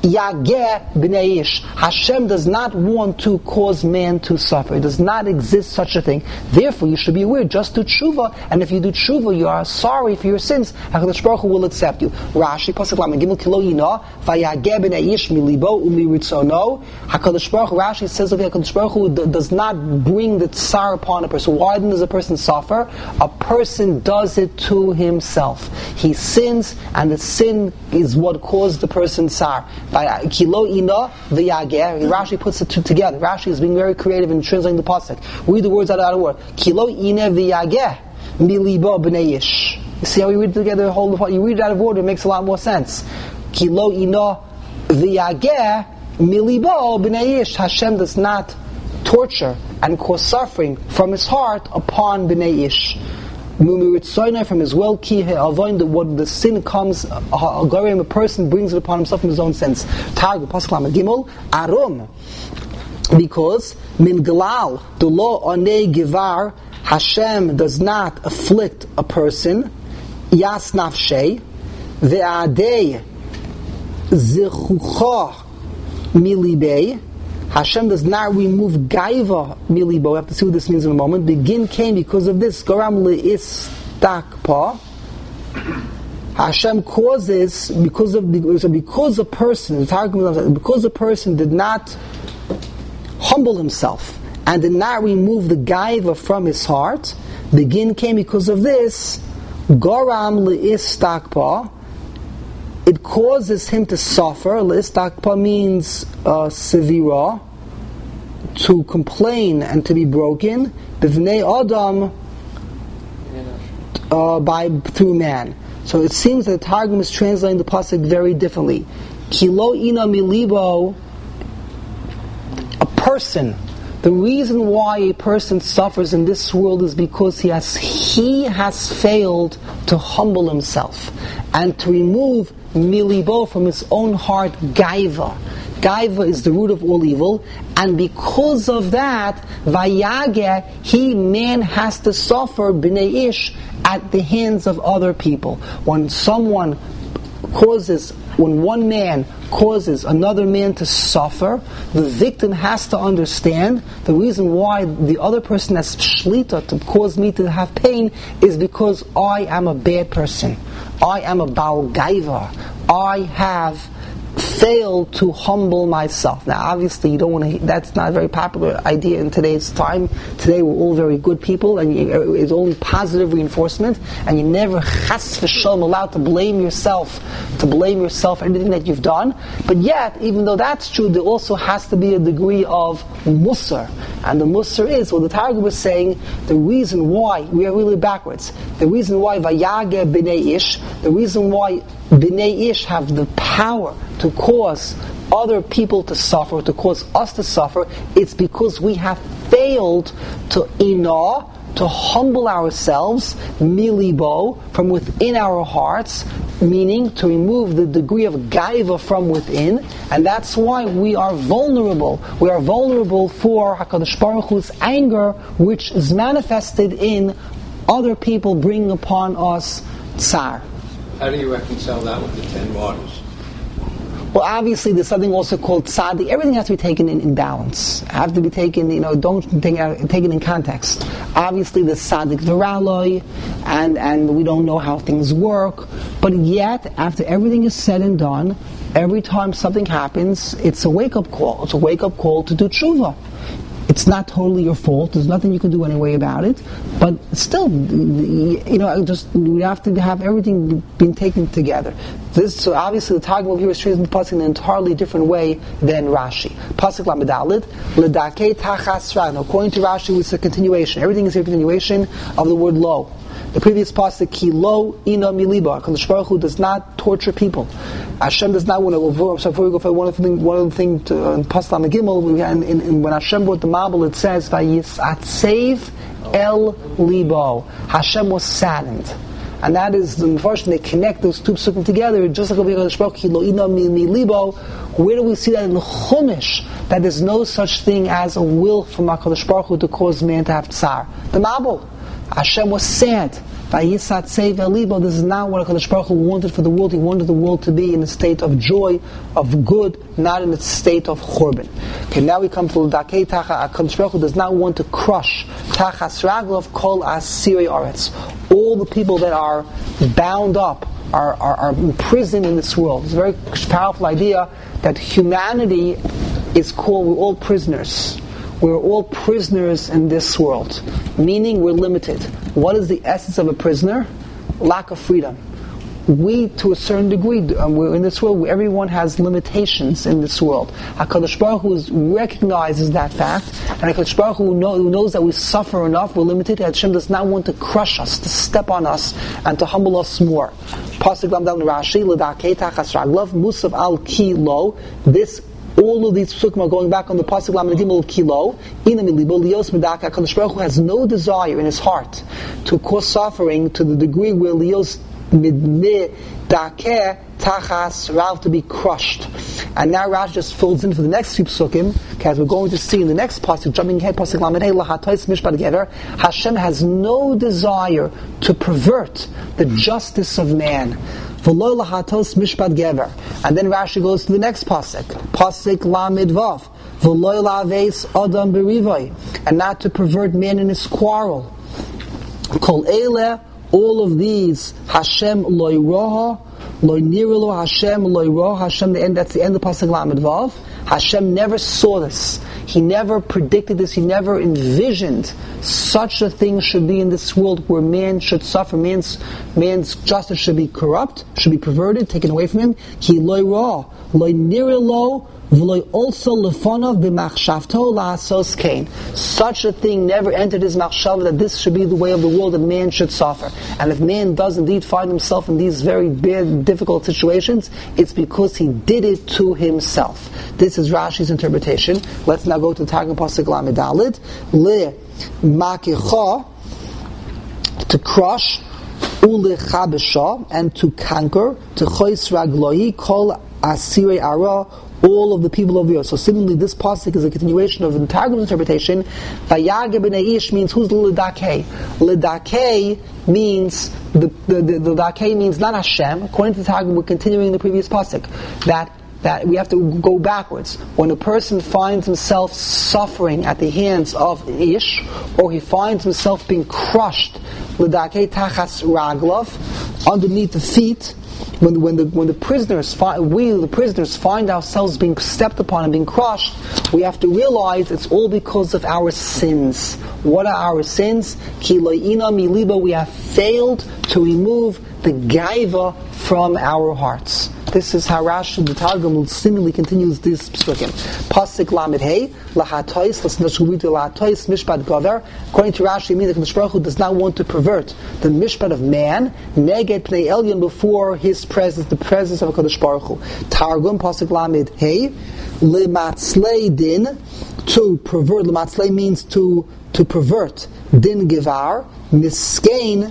Yageh b'nei ish. Hashem does not want to cause man to suffer. It does not exist such a thing. Therefore, you should be aware, just do tshuva, and if you do tshuva, you are sorry for your sins, HaKadosh Baruch Hu will accept you. Rashi, Pasuk Lamed Gimel, Kilo Yina, Vayageh b'nei ish milibo umiritzono. HaKadosh Baruch Hu, Rashi says of HaKadosh Baruch Hu d- does not bring the tsar upon a person. Why then does a person suffer? A person does it to himself. He sins, and the sin is what caused the person tsar. Kilo ina v'yageh. Rashi puts the two together. Rashi is being very creative in translating the pasuk. Read the words out of word. Kilo ina v'yageh milibo b'nei ish. You see how we read it together? Hold the, you read it out of order. It makes a lot more sense. Kilo ina v'yageh milibo b'nei ish. Hashem does not torture and cause suffering from his heart upon b'nei ish. From his will, ki avoid what the sin comes, a person brings it upon himself from his own sins. Targum pasuk lamed gimel arum, because min galal the law onei givar, Hashem does not afflict a person. Yas nafshei ve'adei zichucha milibei. Hashem does not remove gaiva milibo. We have to see what this means in a moment. Begin came because of this. Goram leistakpa. Hashem causes because of because a person because a person did not humble himself and did not remove the gaiva from his heart. Begin came because of this. Goram leistakpa. It causes him to suffer. Leistakpa means uh, sevira, to complain and to be broken. B'vnei Adam, uh, by through man. So it seems that the Targum is translating the pasuk very differently. Kilo ina milibo, a person. The reason why a person suffers in this world is because he has he has failed to humble himself and to remove milibo from his own heart, gaiva. Gaiva is the root of all evil, and because of that, vayageh, he, man, has to suffer b'nei ish at the hands of other people. When someone causes, when one man causes another man to suffer, the victim has to understand the reason why the other person has shlita to cause me to have pain is because I am a bad person. I am a Baal Gaiva. I have failed to humble myself. Now, obviously, you don't want to. That's not a very popular idea in today's time. Today, we're all very good people, and you, it's only positive reinforcement. And you're never chas v'shalom allowed to blame yourself, to blame yourself for anything that you've done. But yet, even though that's true, there also has to be a degree of musar. And the musar is, well, the Targum was saying, the reason why we are really backwards. The reason why vayageh b'nei ish. The reason why b'nei ish have the power to cause other people to suffer, to cause us to suffer, it's because we have failed to ina, to humble ourselves, milibo, from within our hearts, meaning to remove the degree of gaiva from within, and that's why we are vulnerable. We are vulnerable for HaKadosh Baruch Hu's anger, which is manifested in other people bringing upon us tsar. How do you reconcile that with the ten waters? Well, obviously, there's something also called tzaddik. Everything has to be taken in, in balance. Have to be taken, you know, don't take it, take it in context. Obviously, there's tzaddik v'raloi, and and we don't know how things work. But yet, after everything is said and done, every time something happens, it's a wake-up call. It's a wake-up call to do tshuva. It's not totally your fault. There's nothing you can do anyway about it. But still, you know, just we have to have everything being taken together. This, so obviously, the Targum here is translating the pasuk in an entirely different way than Rashi. Pasuk lamed daled ledakei tachas ra. According to Rashi, it's a continuation. Everything is a continuation of the word lo. The previous pasuk, ki lo ina miliba. HaKadosh Baruch Hu does not torture people. Hashem does not want to. I'm sorry, before we go for one of the thing, one of the things to uh, pasuk lamed gimel, and, and, and when Hashem brought the Mabul, it says vayisatsev el libo. Hashem was saddened. And that is, unfortunately, they connect those two psukim together, just like HaKadosh Baruch Hu, lo ina milibo. Where do we see that in the Chumash, that there's no such thing as a will from HaKadosh Baruch Hu to cause man to have tsar? The Mabul. Hashem was sad. Vayisat Seva Libo. This is not what HaKadosh Baruch Hu wanted for the world. He wanted the world to be in a state of joy, of good, not in a state of churban. Okay, now we come to L'dakei Tacha. HaKadosh Baruch Hu does not want to crush Tachas Raglov Kol Asirei Aretz. All the people that are bound up, are, are, are imprisoned in this world. It's a very powerful idea that humanity is called, we're all prisoners. We're all prisoners in this world, meaning we're limited. What is the essence of a prisoner? Lack of freedom. We, to a certain degree, um, we're in this world where everyone has limitations in this world. HaKadosh Baruch Hu recognizes that fact, and HaKadosh Baruch Hu, know, who knows that we suffer enough, we're limited. Hashem does not want to crush us, to step on us, and to humble us more. Pasuk Lamdam Rashi, L'dakei Tachas Raglav, Musav Al Ki Lo. This all of these psukim are going back on the pasuk Lamed Gimel of Kilo. Inamilibo Lios Medaka. HaKadosh Baruch Hu has no desire in his heart to cause suffering to the degree where Lios Midakeh Tachas Rav, to be crushed. And now Rashi just folds in for the next few psukim, okay, as we're going to see in the next pasuk, jumping ahead, pasuk Lamed Hey Lahatois Mishpat Gever. Hashem has no desire to pervert the justice of man. V'lo lahatos mishpat gever. And then Rashi goes to the next pasuk, pasuk Lamed Vav. V'lo laves adam berivai, and not to pervert man in his quarrel. Kol eile, all of these, Hashem loy roha, loy nirilo Hashem loy roha. Hashem, the end. That's the end of pasuk Lamed Vav. Hashem never saw this. He never predicted this. He never envisioned such a thing should be in this world where man should suffer. Man's man's justice should be corrupt, should be perverted, taken away from him. Ki loy ra, loy nirilo, v'loy also lefonav b'machshavto la'asos kain. Such a thing never entered his machshav that this should be the way of the world, that man should suffer. And if man does indeed find himself in these very bad, difficult situations, it's because he did it to himself. This is Rashi's interpretation. Let's now go to the Targum Pasuk Lamed Daled. Le makicha, to crush, ulechabesha, and to conquer, to chois ragloi kol asirei ara, all of the people of the earth. So similarly, this pasuk is a continuation of the Targum's interpretation. Vayage b'nei ish means who's the L'dakei? L'dakei means the the the, the L'dakei means not Hashem. According to the Targum, we're continuing the previous pasuk that. that we have to go backwards. When a person finds himself suffering at the hands of Ish, or he finds himself being crushed L'dakei Tachas Raglov, underneath the feet, when when the when the prisoners find, we the prisoners find ourselves being stepped upon and being crushed, we have to realize it's all because of our sins. What are our sins? Ki lo'ina milibo, we have failed to remove the gaiva from our hearts. This is how Rashi, the Targum, seemingly continues this psukim. Pasuk Lamed Hey, Lahatois, listen to Lahatois, Mishpat Gover. According to Rashi, it means that the Baruch Hu does not want to pervert the Mishpat of man, Neged Pnei Elyon, before his presence, the presence of HaKadosh Baruch Hu. Targum, Pasuk Lamed Hey, Lematzlei Din, to pervert. Lematzlei means to, to pervert. Din Givar, Miskein,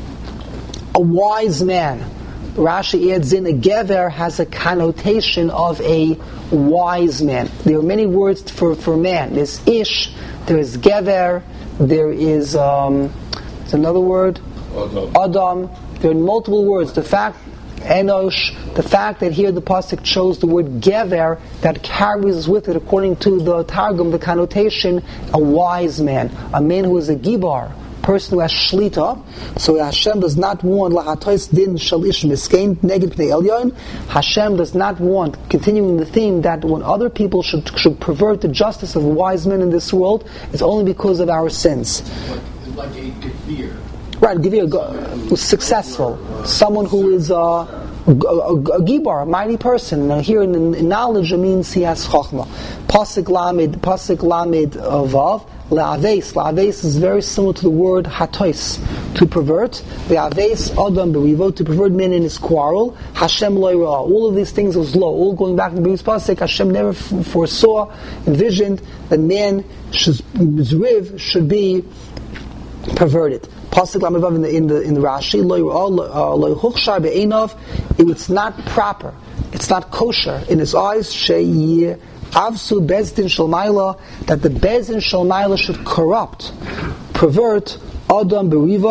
a wise man. Rashi adds in, a gever has a connotation of a wise man. There are many words for, for man. There's ish, there is gever, there is um, there's another word, Adam. Adam. There are multiple words. The fact, enosh, the fact that here the pasuk chose the word gever, that carries with it, according to the Targum, the connotation, a wise man, a man who is a gibar, person who has shlita. So Hashem does not want lahatois din shel ish miskein neged pnei elyon. Hashem does not want, continuing the theme, that when other people should should pervert the justice of wise men in this world, it's only because of our sins. Like, like a gevir. Right, gevir, who's successful, someone who is uh, a, a, a gibar, a mighty person. Now here in, in knowledge, it means he has chokhmah. Pasuk lamed, pasuk lamed vav. La'aves, la'aves is very similar to the word hatois, to pervert. La'aves adam berivo, to pervert men in his quarrel. Hashem lo yirah. All of these things was low. All going back to the previous pasuk, Hashem never f- foresaw, envisioned that man, his riv, should be perverted. Pasuk la'mevav in the in the in the Rashi, lo yirah, lo yuchshar be'einav. It's not proper. It's not kosher in his eyes. She'yeh Avsu Bezdin Shalmaila, that the Bezdin Shalmaila should corrupt, pervert Adam Berivai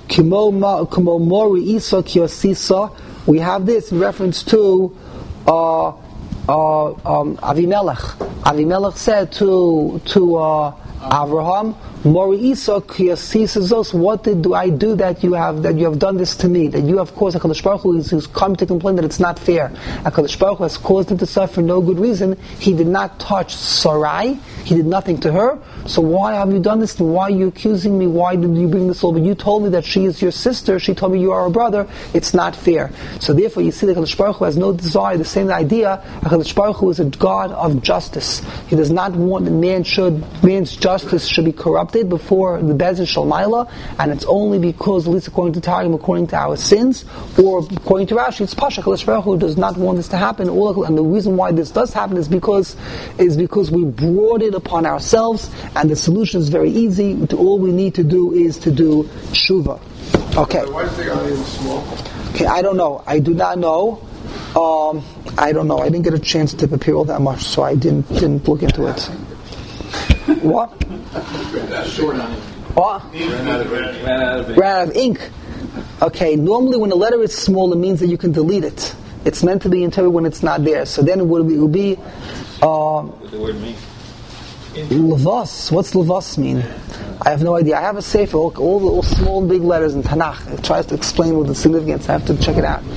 Kimo mori isa kiosisa. We have this in reference to uh, uh, um, Avimelech. Avimelech said to to uh, Avraham, "Mori isa kiosisa. What did do I do that you have that you have done this to me? That you have caused HaKadosh Baruch Hu who's come to complain that it's not fair. HaKadosh Baruch Hu has caused him to suffer for no good reason. He did not touch Sarai. He did nothing to her. So why have you done this? And why are you accusing me? Why did you bring this over? You told me that she is your sister. She told me you are her brother. It's not fair. So therefore, you see that HaKadosh Baruch Hu has no desire. The same idea. HaKadosh Baruch Hu is a God of justice. He does not want that man should man's justice should be corrupted before the Bezin Shalmaila, and it's only because, at least according to Targum, according to our sins, or according to Rashi, it's Pasha. HaKadosh Baruch Hu does not want this to happen. And the reason why this does happen is because is because we brought it upon ourselves, and the solution is very easy. All we need to do is to do tshuva. Okay. Why is the onion small? Okay, I don't know. I do not know. Um, I don't know. I didn't get a chance to prepare all that much, so I didn't didn't look into it. What? Short onion. What? Ran out of ink. Ran out of it. Ran out of ink. Okay, normally when a letter is small, it means that you can delete it. It's meant to be interpreted when it's not there. So then it would be, it would be uh, What does the word mean? Levas. What's Levas mean? I have no idea. I have a sefer, all, all the all small and big letters in Tanakh. It tries to explain what the significance. I have to check it out.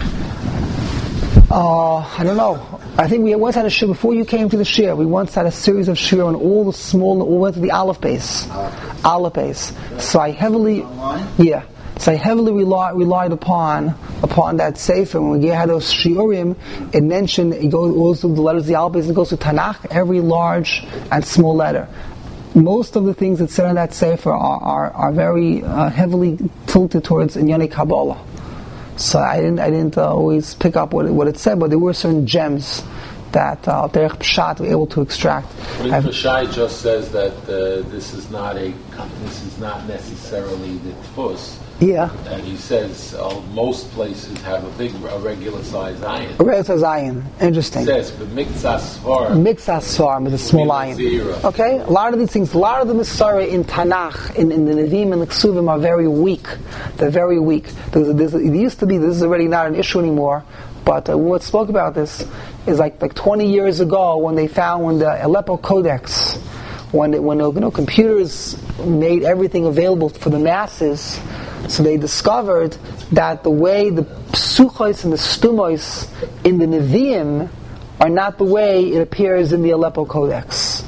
Uh, I don't know. I think we once had a shir before you came to the shir. We once had a series of shir on all the small. We went to the Aleph base, Aleph base. So I heavily, yeah. So I heavily relied, relied upon upon that sefer. When we had those shiurim, it mentioned it goes also the letters of the Aleph base. It goes to Tanakh, every large and small letter. Most of the things that said on that sefer are are, are very uh, heavily tilted towards Inyane Kabbalah. So I didn't, I didn't uh, always pick up what it, what it said, but there were certain gems that uh, Derech Pshat were able to extract. Derech Pshat just says that uh, this is not a, this is not necessarily the tfus. Yeah. And he says uh, most places have a big, a regular size ayin. A regular size ayin. Interesting. It says, but mixas svar. Mixas svar with a small ayin. Okay? A lot of these things, a lot of the Misara in Tanakh, in, in the Nevi'im and the Ksuvim are very weak. They're very weak. There's, there's, it used to be, this is already not an issue anymore, but uh, what spoke about this is like like twenty years ago when they found, when the Aleppo Codex, when, it, when you know, computers made everything available for the masses, so they discovered that the way the psuchos and the stumos in the Nevi'im are not the way it appears in the Aleppo Codex.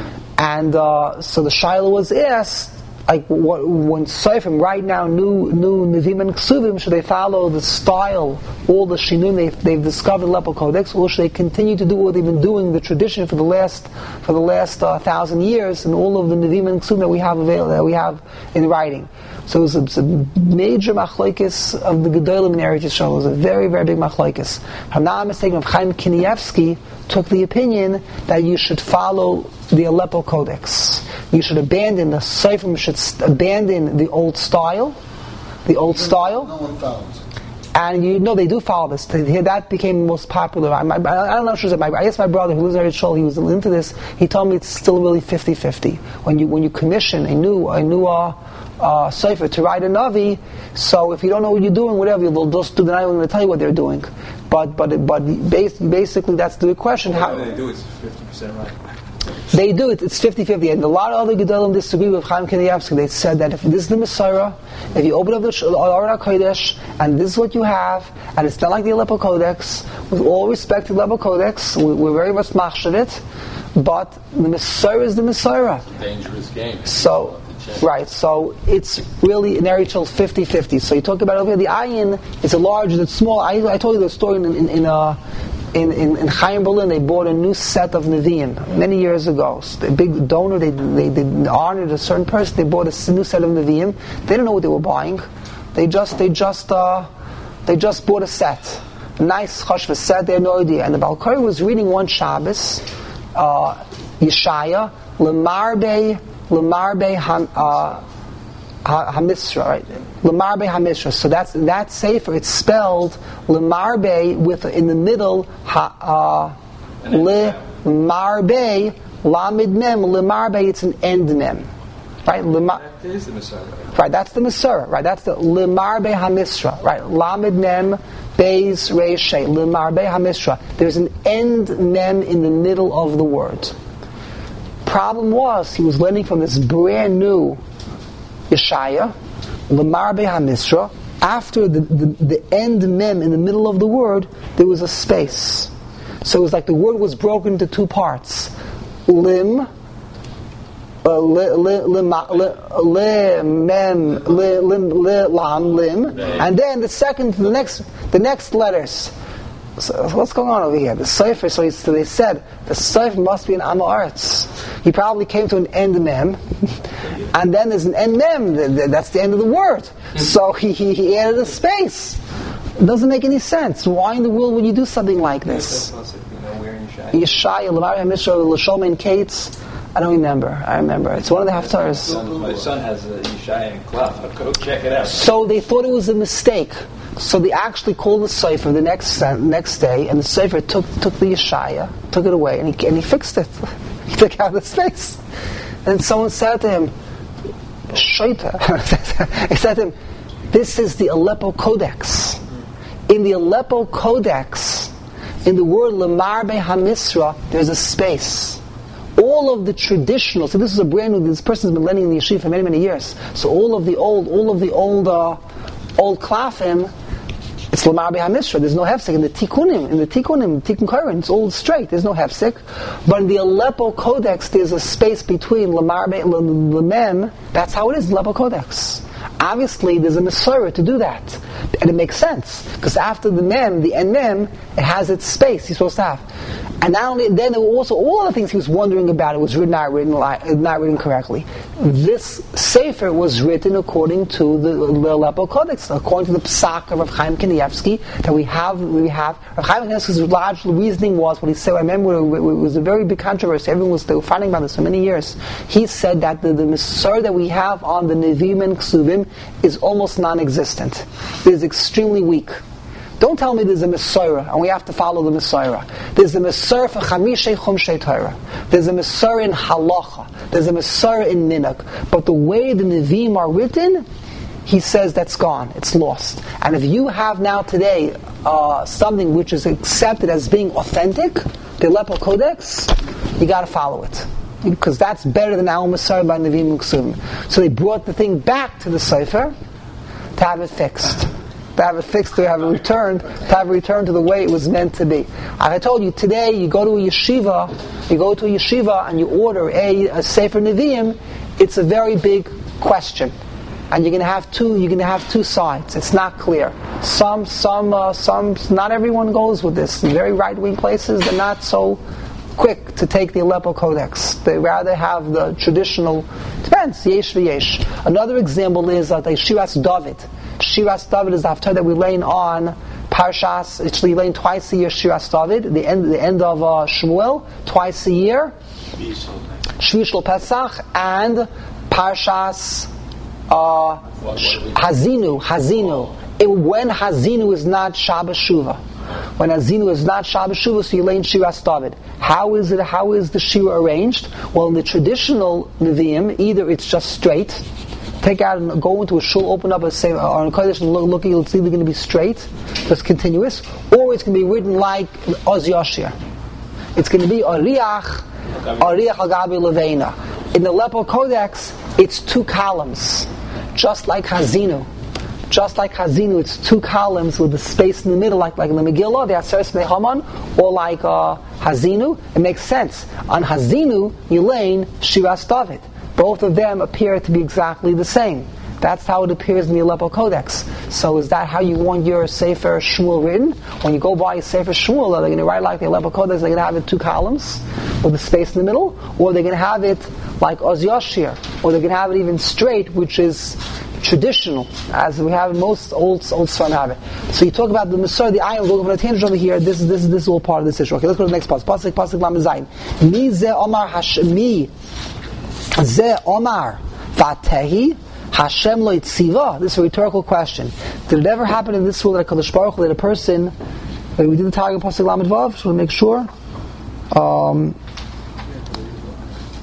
And uh, so the Shiloh was asked, like, what, when Seifim right now, new new Nevi'im and Ksuvim, should they follow the style, all the Shinun they've, they've discovered in the Aleppo Codex, or should they continue to do what they've been doing, the tradition for the last for the last uh, thousand years, and all of the Nevi'im and Ksuvim that we have available, that we have in writing? So it was a, it was a major machlokes of the Gedolim in Eretz Yisrael. It was a very, very big machlokes. If I'm not mistaken, Chaim Kanievsky took the opinion that you should follow the Aleppo Codex. You should abandon the Seifim, should abandon the old style, the old style. No one follows. And you know they do follow this. That became the most popular. I, I, I don't know if it was, I guess my brother who lives in Eretz Yisrael, he was into this. He told me it's still really fifty-fifty. When you when you commission a new a new uh, uh, sefer to write a navi, so if you don't know what you're doing, whatever, they'll just do the navi, going to tell you what they're doing. But but but basically that's the question. How they do it's fifty percent right. They do it, it's fifty-fifty. And a lot of other Gedolim disagree with Chaim Kanievsky. They said that if this is the Messiah, if you open up the Aron HaKodesh, and this is what you have, and it's not like the Aleppo Codex, with all respect to the Aleppo Codex, we, we're very much machshir it, but the Messiah is the Messiah. It's a dangerous game. So, right, so it's really an Eretz Yisrael fifty-fifty. So you talk about over here, the ayin, it's a large, it's small. I, I told you the story in, in, in uh, In, in, in Chaim Berlin, they bought a new set of Nevi'im many years ago. So a big donor, they, they, they honored a certain person, they bought a new set of Nevi'im. They didn't know what they were buying. They just, they just, uh, they just bought a set. A nice chashva set, they had no idea. And the Baal Kori was reading one Shabbos, uh, Yeshaya, Lemarbe, Lemarbe Ham, uh, Hamisra, right? Lemarbe Hamisra. So that's that sefer. It's spelled Lemarbe with in the middle ha, uh, Le Marbe Lamid Mem Lemarbe. It's an end mem. Right? Lema- That is the Messiah. right, that's the Masorah. Right, that's the Limarbe HaMisra. Right, Lamed Mem Beis Reishe. Limarbe HaMisra. There's an end mem in the middle of the word. Problem was, he was learning from this brand new Yeshaya, Limarbe HaMisra. After the, the, the end mem in the middle of the word, there was a space. So it was like the word was broken into two parts. Lim, uh, li, li, lim, li, li, mem, li, lim, li, lam, lim, and then the second, the next, the next letters. So what's going on over here? The Sefer, so, so they said, the Sefer must be an Am Ha'aretz. He probably came to an end mem, and then there's an end mem, that's the end of the word. So he, he, he added a space. It doesn't make any sense. Why in the world would you do something like this? Yeshaya, Lamar HaMisra, L'Sholmen Kates, I don't remember. I remember. It's one of the Haftarahs. My son has a Yeshaya and Klaf. I'll go check it out. So they thought it was a mistake. So they actually called the Sefer the next next day, and the Sefer took took the Yeshaya, took it away, and he and he fixed it. He took out the space. And someone said to him, Shaita. He said to him, this is the Aleppo Codex. In the Aleppo Codex, in the word Lamarbe HaMisra, there's a space. All of the traditional, so this is a brand new, this person's been learning in the yeshiva for many, many years. So all of the old, all of the old, uh, old klafim, it's Lamarbe HaMisra. There's no hefsek. In the tikkunim, in the tikkunim, tikkun koren, it's all straight. There's no hefsek. But in the Aleppo Codex, there's a space between Lamarbe and Lamem. That's how it is in the Aleppo Codex. Obviously, there's a Masorah to do that. And it makes sense. Because after the Mem, the end Mem, it has its space he's supposed to have. And not only, then there were also all the things he was wondering about. It was written, not written, not written correctly. This Sefer was written according to the, the Aleppo Codex, according to the Psak of Rav Chaim Kanievsky, that we have, we have. Rav Chaim Kanievsky's large reasoning was what he said. I remember it was a very big controversy. Everyone was still fighting about this for many years. He said that the, the Masorah that we have on the Nevi'im and Ksuvim is almost non-existent. It is extremely weak. Don't tell me there's a Masorah and we have to follow the Masorah. There's a Masorah for Chamishei Chumshei Torah. There's a Masorah in Halacha. There's a Masorah in Minhag. But the way the Nevi'im are written, he says that's gone. It's lost. And if you have now today uh, something which is accepted as being authentic, the Aleppo Codex, you got to follow it. Because that's better than our Masorah by Nevi'im and Ksuvim. So they brought the thing back to the Sefer to have it fixed. To have it fixed, to have it returned, to have it returned to the way it was meant to be. I told you, today you go to a yeshiva, you go to a yeshiva and you order a, a Sefer Nevi'im, it's a very big question. And you're going to have two, you're going to have two sides. It's not clear. Some, some, uh, some, not everyone goes with this. In very right-wing places, they're not so quick to take the Aleppo Codex. They rather have the traditional, depends, yesh v'yesh. Another example is uh, the Shiras David. Shiras David is the haftarah that we lay on Parshas. Actually, we lay twice a year. Shiras David, the end, the end of uh, Shmuel, twice a year. Shvi Shel Pesach and Parshas uh, Hazinu. Hazinu. It, when Hazinu is not Shabbos Shuvah. When Hazinu is not Shabbos Shuvah, so you lay in Shiras David. How is it? How is the Shira arranged? Well, in the traditional Nevi'im, either it's just straight. Take out and go into a shul, open up a say or a kodesh and look, look, it's either going to be straight, just continuous, or it's going to be written like Oz Yoshia. It's going to be Ariach, Ariach Agabi Leveina. In the Aleppo Codex, it's two columns, just like Hazinu. Just like Hazinu, it's two columns with the space in the middle, like like in the Megillah, the Aseres Mehaman, or like uh, Hazinu. It makes sense. On Hazinu, you lay in Shiras David. Both of them appear to be exactly the same. That's how it appears in the Aleppo Codex. So is that how you want your Sefer Shmuel written? When you go by a Sefer Shmuel, are they going to write like the Aleppo Codex? They're going to have it two columns with the space in the middle? Or they're going to have it like Oz Yoshir? Or they're going to have it even straight, which is traditional, as we have in most old old Sfar have it. So you talk about the Masorah, the Ayin, we'll go for a tangent over here. This is this is this is all part of this issue. Okay, let's go to the next part. Pasuk Pasuk Lamed Zayin. Mi ze Omar Hashmi. Ze Omar Vatehi Hashem lo yitziva. This is a rhetorical question. Did it ever happen in this world that HaKadosh Baruch Hu, that a person, that we did the Targum Pasuk Lamed Vav, so we make sure. Um,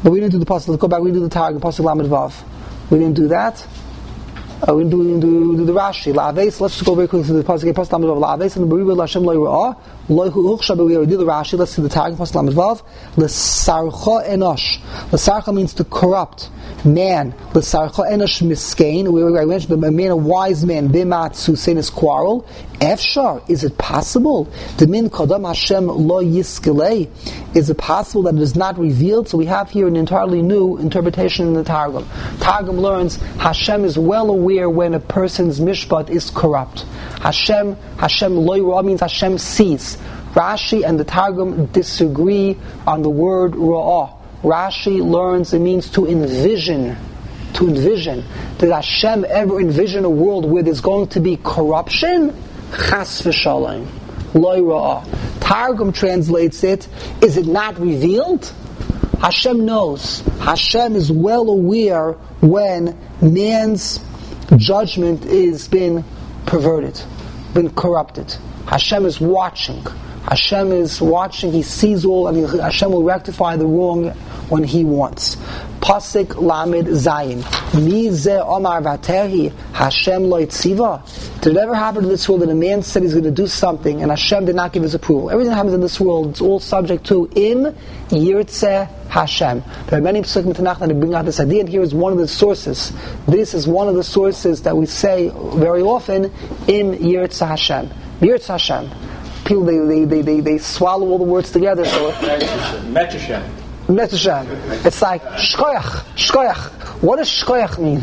But we didn't do the pasuk. Let's go back. We didn't do the Targum, pasuk Lamed Vav. We didn't do that. Uh, we didn't do, we didn't do, we didn't do the Rashi. La'aves. Let's just go very quickly to the pasuk. Pasuk Lamed Vav. La'aves and the Beriba Lashem Lo Yirah. Lo Hu Uchsha. But we already did the Rashi. Let's see the Targum, pasuk Lamed Vav. L'sarcha enosh. L'sarcha means to corrupt man. L'sarcha enosh miskein. We already mentioned the man, a wise man. Bimatzu, saying his quarrel. Efshar, is it possible? The min kadam Hashem lo yiskelei. Is it possible that it is not revealed? So we have here an entirely new interpretation in the Targum. Targum learns Hashem is well aware when a person's mishpat is corrupt. Hashem, Hashem lo yirah means Hashem sees. Rashi and the Targum disagree on the word ra'ah. Rashi learns it means to envision. To envision. Did Hashem ever envision a world where there's going to be corruption? Chas v'shalom. Lo yirah. Targum translates it, is it not revealed? Hashem knows. Hashem is well aware when man's judgment is been perverted, been corrupted. Hashem is watching. Hashem is watching, He sees all, and Hashem will rectify the wrong when He wants. Pasuk Lamed Zayin. Mi ze omar vatehi Hashem lo yitziva. Did it ever happen in this world that a man said he's going to do something and Hashem did not give his approval? Everything that happens in this world, it's all subject to Im Yirtzeh Hashem. There are many Pesukim in Tanakh that bring out this idea, and here is one of the sources. This is one of the sources that we say very often, Im Yirtzeh Hashem. Yirtzeh Hashem. People, they, they, they, they, they swallow all the words together. So Metashem. Metashem. It's like shkoyach, shkoyach. What does shkoyach mean?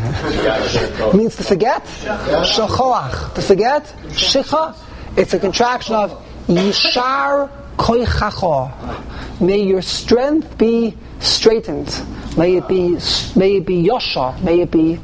It means to forget. Shachoach, to forget. Shicha. It's a contraction of yishar koichacho. May your strength be straightened. May it be, may it be yosha. May it be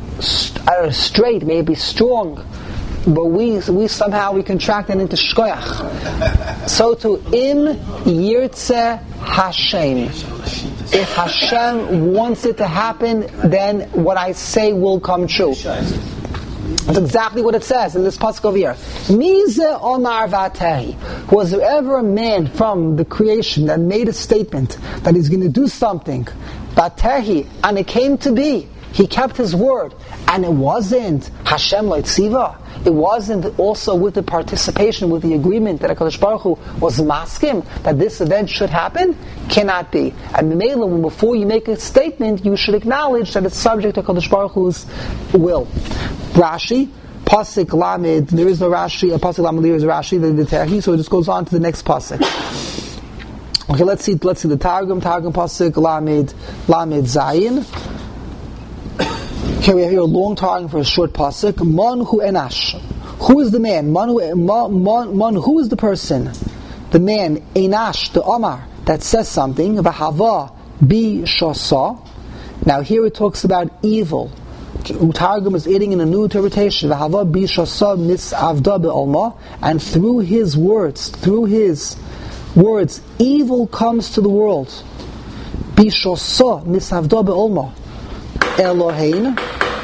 uh, straight. May it be strong. But we we somehow we contract it into shkoyach. So to im yirtzeh Hashem. If Hashem wants it to happen, then what I say will come true. That's exactly what it says in this pasuk over here. Mize omar vatehi. Was there ever a man from the creation that made a statement that he's going to do something? Vatehi, and it came to be. He kept his word, and it wasn't Hashem lo yitziva. It wasn't also with the participation, with the agreement that HaKadosh Baruch Hu was maskim that this event should happen. Cannot be. And Mimela, before you make a statement, you should acknowledge that it's subject to HaKadosh Baruch Hu's will. Rashi, pasuk Lamed. There is no Rashi. A pasuk Lamed. There is a Rashi. The, the Tehi. So it just goes on to the next pasuk. Okay, let's see. Let's see the Targum. Targum pasuk Lamed Lamed Zayin. Okay, we have here a long targum for a short pasuk. Man hu enash. Who is the man? Man hu, man, man, man, who is the person? The man, enash, the omar, that says something. V'hava bi shasa. Now here it talks about evil. Targum is aiding in a new interpretation. V'hava bi shasa misavda be'olma. And through his words, through his words, evil comes to the world. Bi shasa misavda be'olma. Elohein.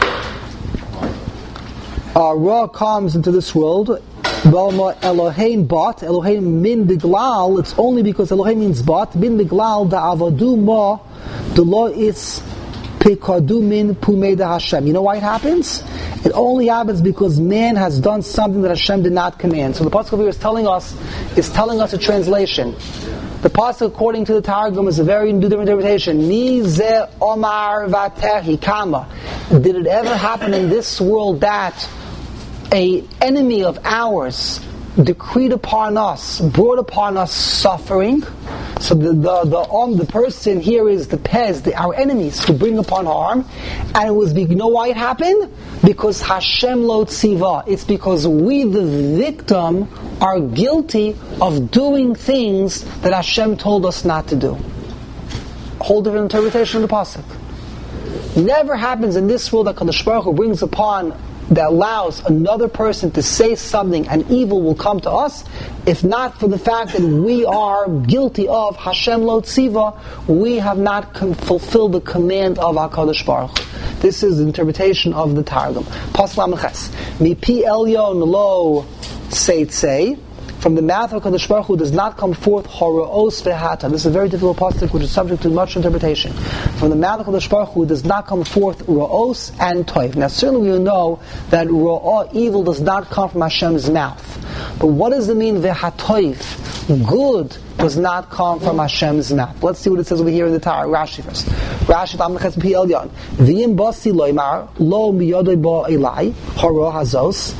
Uh, Ra comes into this world. Elohein bat. Elohein min biglal. It's only because Elohein means bat. Min biglal da avadu ma. The law is pikadu min pumeda Hashem. You know why it happens? It only happens because man has done something that Hashem did not command. So the pasuk over here is telling us, is telling us a translation. The pasuk, according to the Targum, is a very different interpretation. Mi ze omar vatehi kama. Did it ever happen in this world that a enemy of ours decreed upon us, brought upon us suffering? So the the the, um, the person here is the pez, the, our enemies, to bring upon harm, and it was. You know why it happened? Because Hashem lo tziva. It's because we, the victim, are guilty of doing things that Hashem told us not to do. A whole different interpretation of the pasuk. Never happens in this world that Kadosh Baruch Hu brings upon, that allows another person to say something and evil will come to us, if not for the fact that we are guilty of Hashem lo tziva, we have not com- fulfilled the command of HaKadosh Baruch Hu. This is the interpretation of the Targum. Pasuk Lamed Ches. Mi pi elyon lo seitzei. from the mouth of HaKadosh Baruch Hu does not come forth Horo'os Vehata. This is a very difficult pasuk which is subject to much interpretation. From the mouth of HaKadosh Baruch Hu does not come forth Ro'os and Toiv. Now certainly we know that Ro'ah, evil, does not come from Hashem's mouth. But what does it mean Vehatoiv? Good does not come from Hashem's mouth. Let's see what it says over here in the Torah. Rashi first. Rashi Tamneches Pi Elyon. V'im basi loymar lo miyodoi bo elai haro hazos.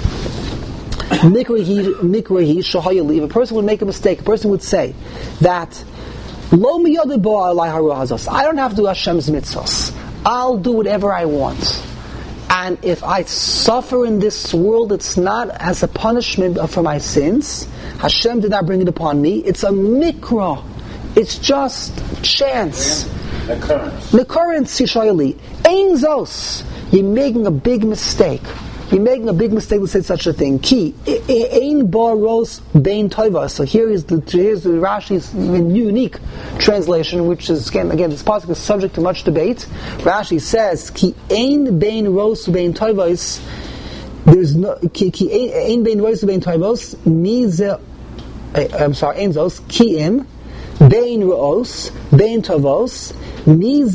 Mikrahi shahayali. If a person would make a mistake, a person would say that lo miyodoi bo elai haro hazos. I don't have to do Hashem's mitzvos. I'll do whatever I want. And if I suffer in this world, it's not as a punishment for my sins. Hashem did not bring it upon me. It's a mikra. It's just chance. Occurrence. Occurrence, Yishayali. Ein zos. You're making a big mistake. You're making a big mistake to say such a thing. Ki. Ein baros bein toiva. So here is the, here's the Rashi's unique translation, which is, again, again this pasuk is subject to much debate. Rashi says, Ki ein bein ros bein toivos. There's no, Ki ein bein ros bein toivos. Mize, I'm sorry, ein zos. Ki im. Bein ros. Bein tovos. There's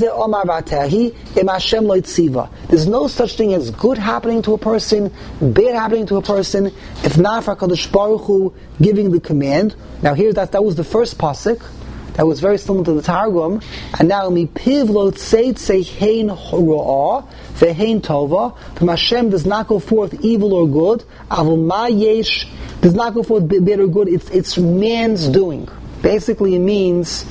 no such thing as good happening to a person, bad happening to a person, if not for HaKadosh Baruch Hu giving the command. Now here, that, that was the first pasuk, that was very similar to the Targum, and now mi piv lo tzeitzei hein ro'ah ve'hein tova, from Hashem does not go forth evil or good, avul ma yesh, does not go forth bad or good, it's, it's man's doing. Basically it means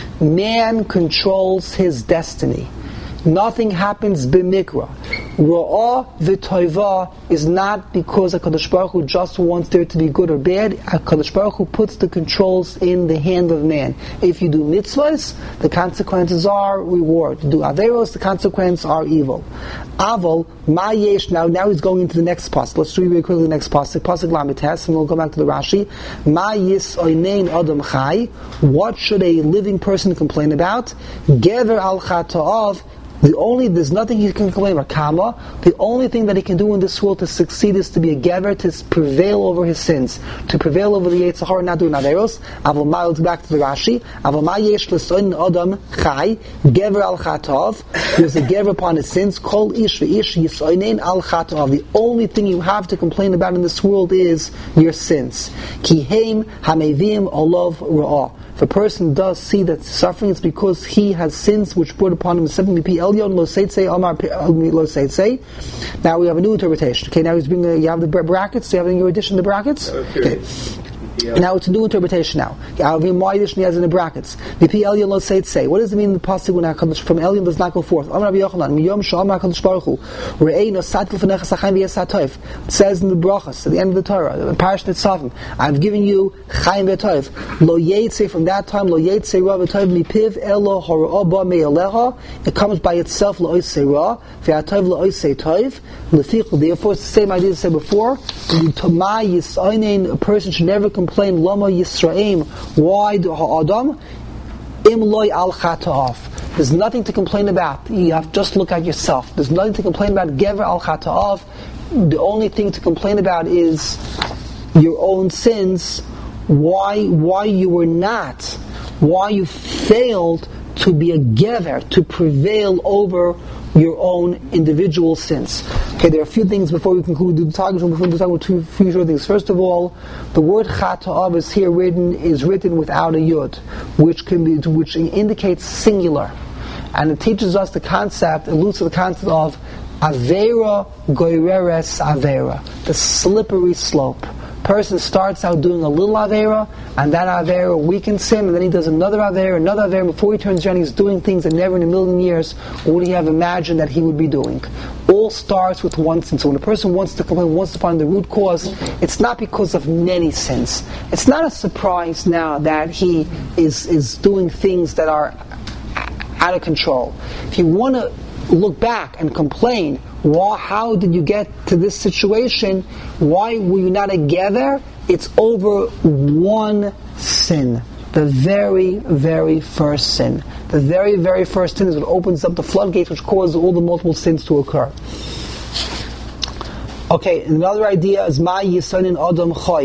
man controls his destiny. Nothing happens b'mikra. Ra'ah v'toiva is not because HaKadosh Baruch Hu just wants there to be good or bad. HaKadosh Baruch Hu puts the controls in the hand of man. If you do mitzvahs, the consequences are reward. You do averos, the consequences are evil. Aval, ma yesh, now, now he's going into the next pasuk. Let's read very quickly the next pasuk. Pasuk Lamites, and we'll go back to the Rashi. Ma yis oinein adam chai. What should a living person complain about? Gever al chata'av. The only, there's nothing he can complain about. Kama, the only thing that he can do in this world to succeed is to be a gever, to prevail over his sins, to prevail over the Yetzer Hara, not doing averos. Avol ma, let's back to the Rashi. Avol ma yesh l'soin adam chai, gever al chatov. There's a gever upon his sins. Kol ish ve'ish yisoinen al chatov. The only thing you have to complain about in this world is your sins. Ki heim hamevim olov ra'ah. If a person does see that suffering, it's because he has sins which brought upon him seven P Elyon lo seitze Omar lo seitze. Now we have a new interpretation. Okay, now he's bringing. The, you have the brackets. Do you have in your addition the brackets? Okay. Yeah. Now it's a new interpretation now. I'll be more addition has in the brackets. The P Elyon lo seitze. What does it mean in the pasuk when HaKadosh from Elyon does not go forth? Omar Rabbi Yochanan miyom she'omar HaKadosh Baruch Hu re'ei nosatil f'nechas hachayim v'yesatoif. It says in the brachas at the end of the Torah, the Parashat Tzavim, I've given you chayim v'yatoif. Lo yetze, from that time lo yetze ra v'toif mipiv elo horo'ah ba me'aleha. It comes by itself lo oisei ra v'yatoif lo oisei toif. L'fichul. Therefore, it's the same idea as I said before. Tomai yisoinen, a person should never complain lama yisraim. Why do ha'adam im loy al chata'af? There's nothing to complain about. You have to just look at yourself. There's nothing to complain about. Gever al chata'af. The only thing to complain about is your own sins. Why? Why you were not? Why you failed to be a gever, to prevail over your own individual sins. Okay, there are a few things before we conclude the talk. Before we talk about two few short things. First of all, the word chata'av is here written is written without a yud, which can be which indicates singular, and it teaches us the concept, alludes to the concept of avera goireres avera, the slippery slope. Person starts out doing a little avera, and that avera weakens him, and then he does another avera, another avera. Before he turns around, he's doing things that never in a million years would he have imagined that he would be doing. All starts with one sin. So when a person wants to complain, wants to find the root cause, it's not because of many sins. It's not a surprise now that he is is doing things that are out of control. If you want to look back and complain, why, how did you get to this situation? Why were you not together? It's over one sin. The very, very first sin. The very, very first sin is what opens up the floodgates which causes all the multiple sins to occur. Okay, another idea is Ma Yisonin Adam Choy.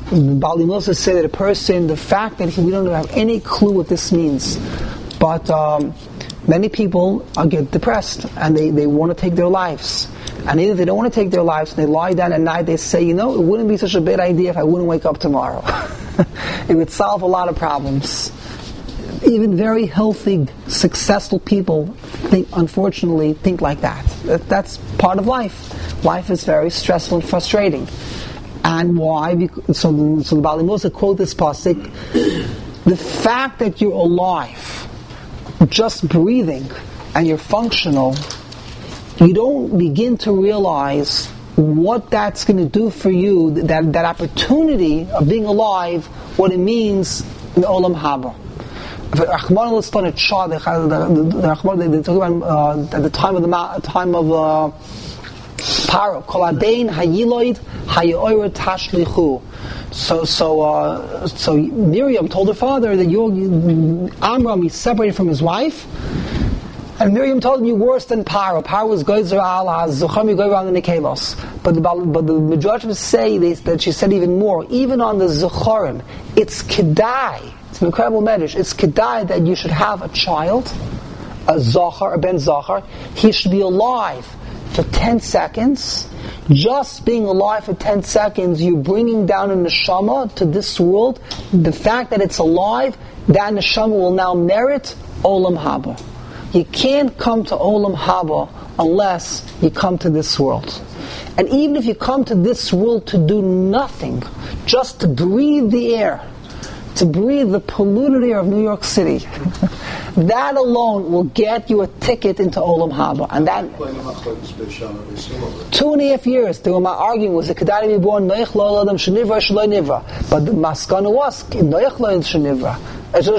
the Bali Moses say that a person, the fact that he, we don't have any clue what this means, but um, many people uh, get depressed and they, they want to take their lives. And either they don't want to take their lives and they lie down at night, they say, you know, it wouldn't be such a bad idea if I wouldn't wake up tomorrow. It would solve a lot of problems. Even very healthy, successful people think, unfortunately, think like that. that. That's part of life. Life is very stressful and frustrating. And why? Because, so, the, so the Bali Musa quote this pasuk: the fact that you're alive, just breathing, and you're functional, you don't begin to realize what that's going to do for you, that, that opportunity of being alive, what it means in Olam Haba. Rahman al-Istan at Shah, they talk about uh, at the time of the time of uh, Paro, Kol Adain Hayiloid Hayoira Tashlichu. So, so, uh, so Miriam told her father that you, Amram, he's separated from his wife. And Miriam told him, you're worse than Paro. Paro was Goyzer al HaZucham, you go around the Nikelos. But the, but the Midrashim say they, that she said even more. Even on the Zucharim, it's Kedai. It's an incredible medrash. It's Kedai that you should have a child, a Zachar, a Ben Zachar. He should be alive for ten seconds. Just being alive for ten seconds, you're bringing down a neshama to this world. The fact that it's alive, that neshama will now merit Olam Haba. You can't come to Olam Haba unless you come to this world. And even if you come to this world to do nothing, just to breathe the air, to breathe the polluted air of New York City, that alone will get you a ticket into Olam Haba. And that, two and a half years, they were my arguing, was it Kedai to be born, Noach lo adam shenivra, shaloi nivra. But the maskana was, Noach lo shenivra. You're right,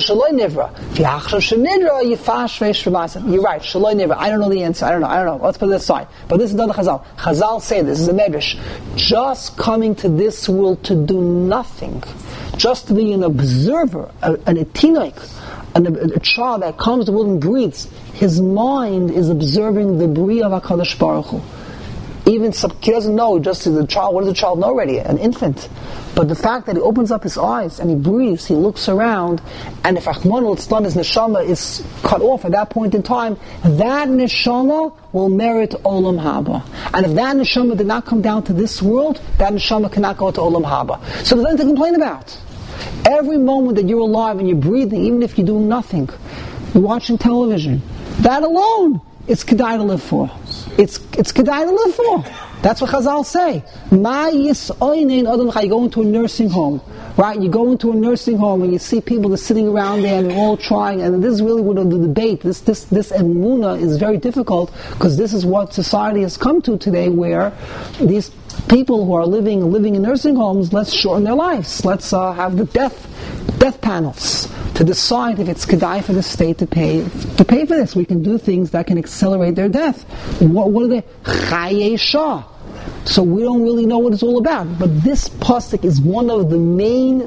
Shaloi Nivra. I don't know the answer. I don't know. I don't know. Let's put it aside. But this is another Chazal. Chazal say this. This is a medrash. Just coming to this world to do nothing, just to be an observer, a, an etinoik, a, a child that comes to the world and breathes. His mind is observing the bria of HaKadosh Baruch Hu. Even he doesn't know. Just the child. What does the child know already? An infant. But the fact that he opens up his eyes and he breathes, he looks around, and if Rahman al-Islam, his neshama, is cut off at that point in time, that neshama will merit Olam Haba. And if that neshama did not come down to this world, that neshama cannot go to Olam Haba. So there's nothing to complain about. Every moment that you're alive and you're breathing, even if you do nothing, you're watching television, that alone is kedai to live for. It's it's kedai to live for. That's what Chazal say. Ma yisoinen adam. You go into a nursing home, right? You go into a nursing home and you see people that are sitting around there and they're all trying. And this is really what the debate. This this this emunah is very difficult because this is what society has come to today, where these people who are living living in nursing homes, let's shorten their lives. Let's uh, have the death death panels to decide if it's kedai for the state to pay to pay for this. We can do things that can accelerate their death. What, what are they? Chayei Shah. So we don't really know what it's all about. But this pasuk is one of the main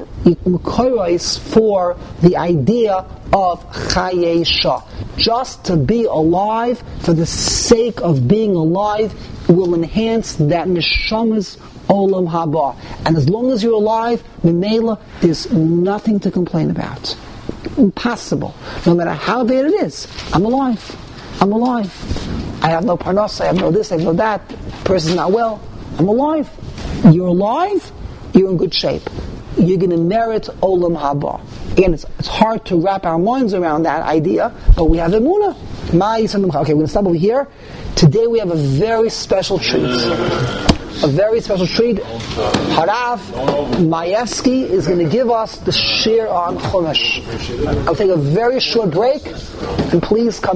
mekoros for the idea of Chayei Shah. Just to be alive for the sake of being alive will enhance that neshama's Olam Haba. And as long as you're alive, Memela, there's nothing to complain about. Impossible. No matter how bad it is, I'm alive. I'm alive. I have no parnas, I have no this, I have no that. The person's not well. I'm alive. You're alive, you're in good shape. You're going to merit Olam Haba. Again, it's, it's hard to wrap our minds around that idea, but we have Emunah. Okay, we're going to stop over here. Today we have a very special treat. A very special treat. Harav Maevsky is going to give us the shir on Chumash. I'll take a very short break, and please come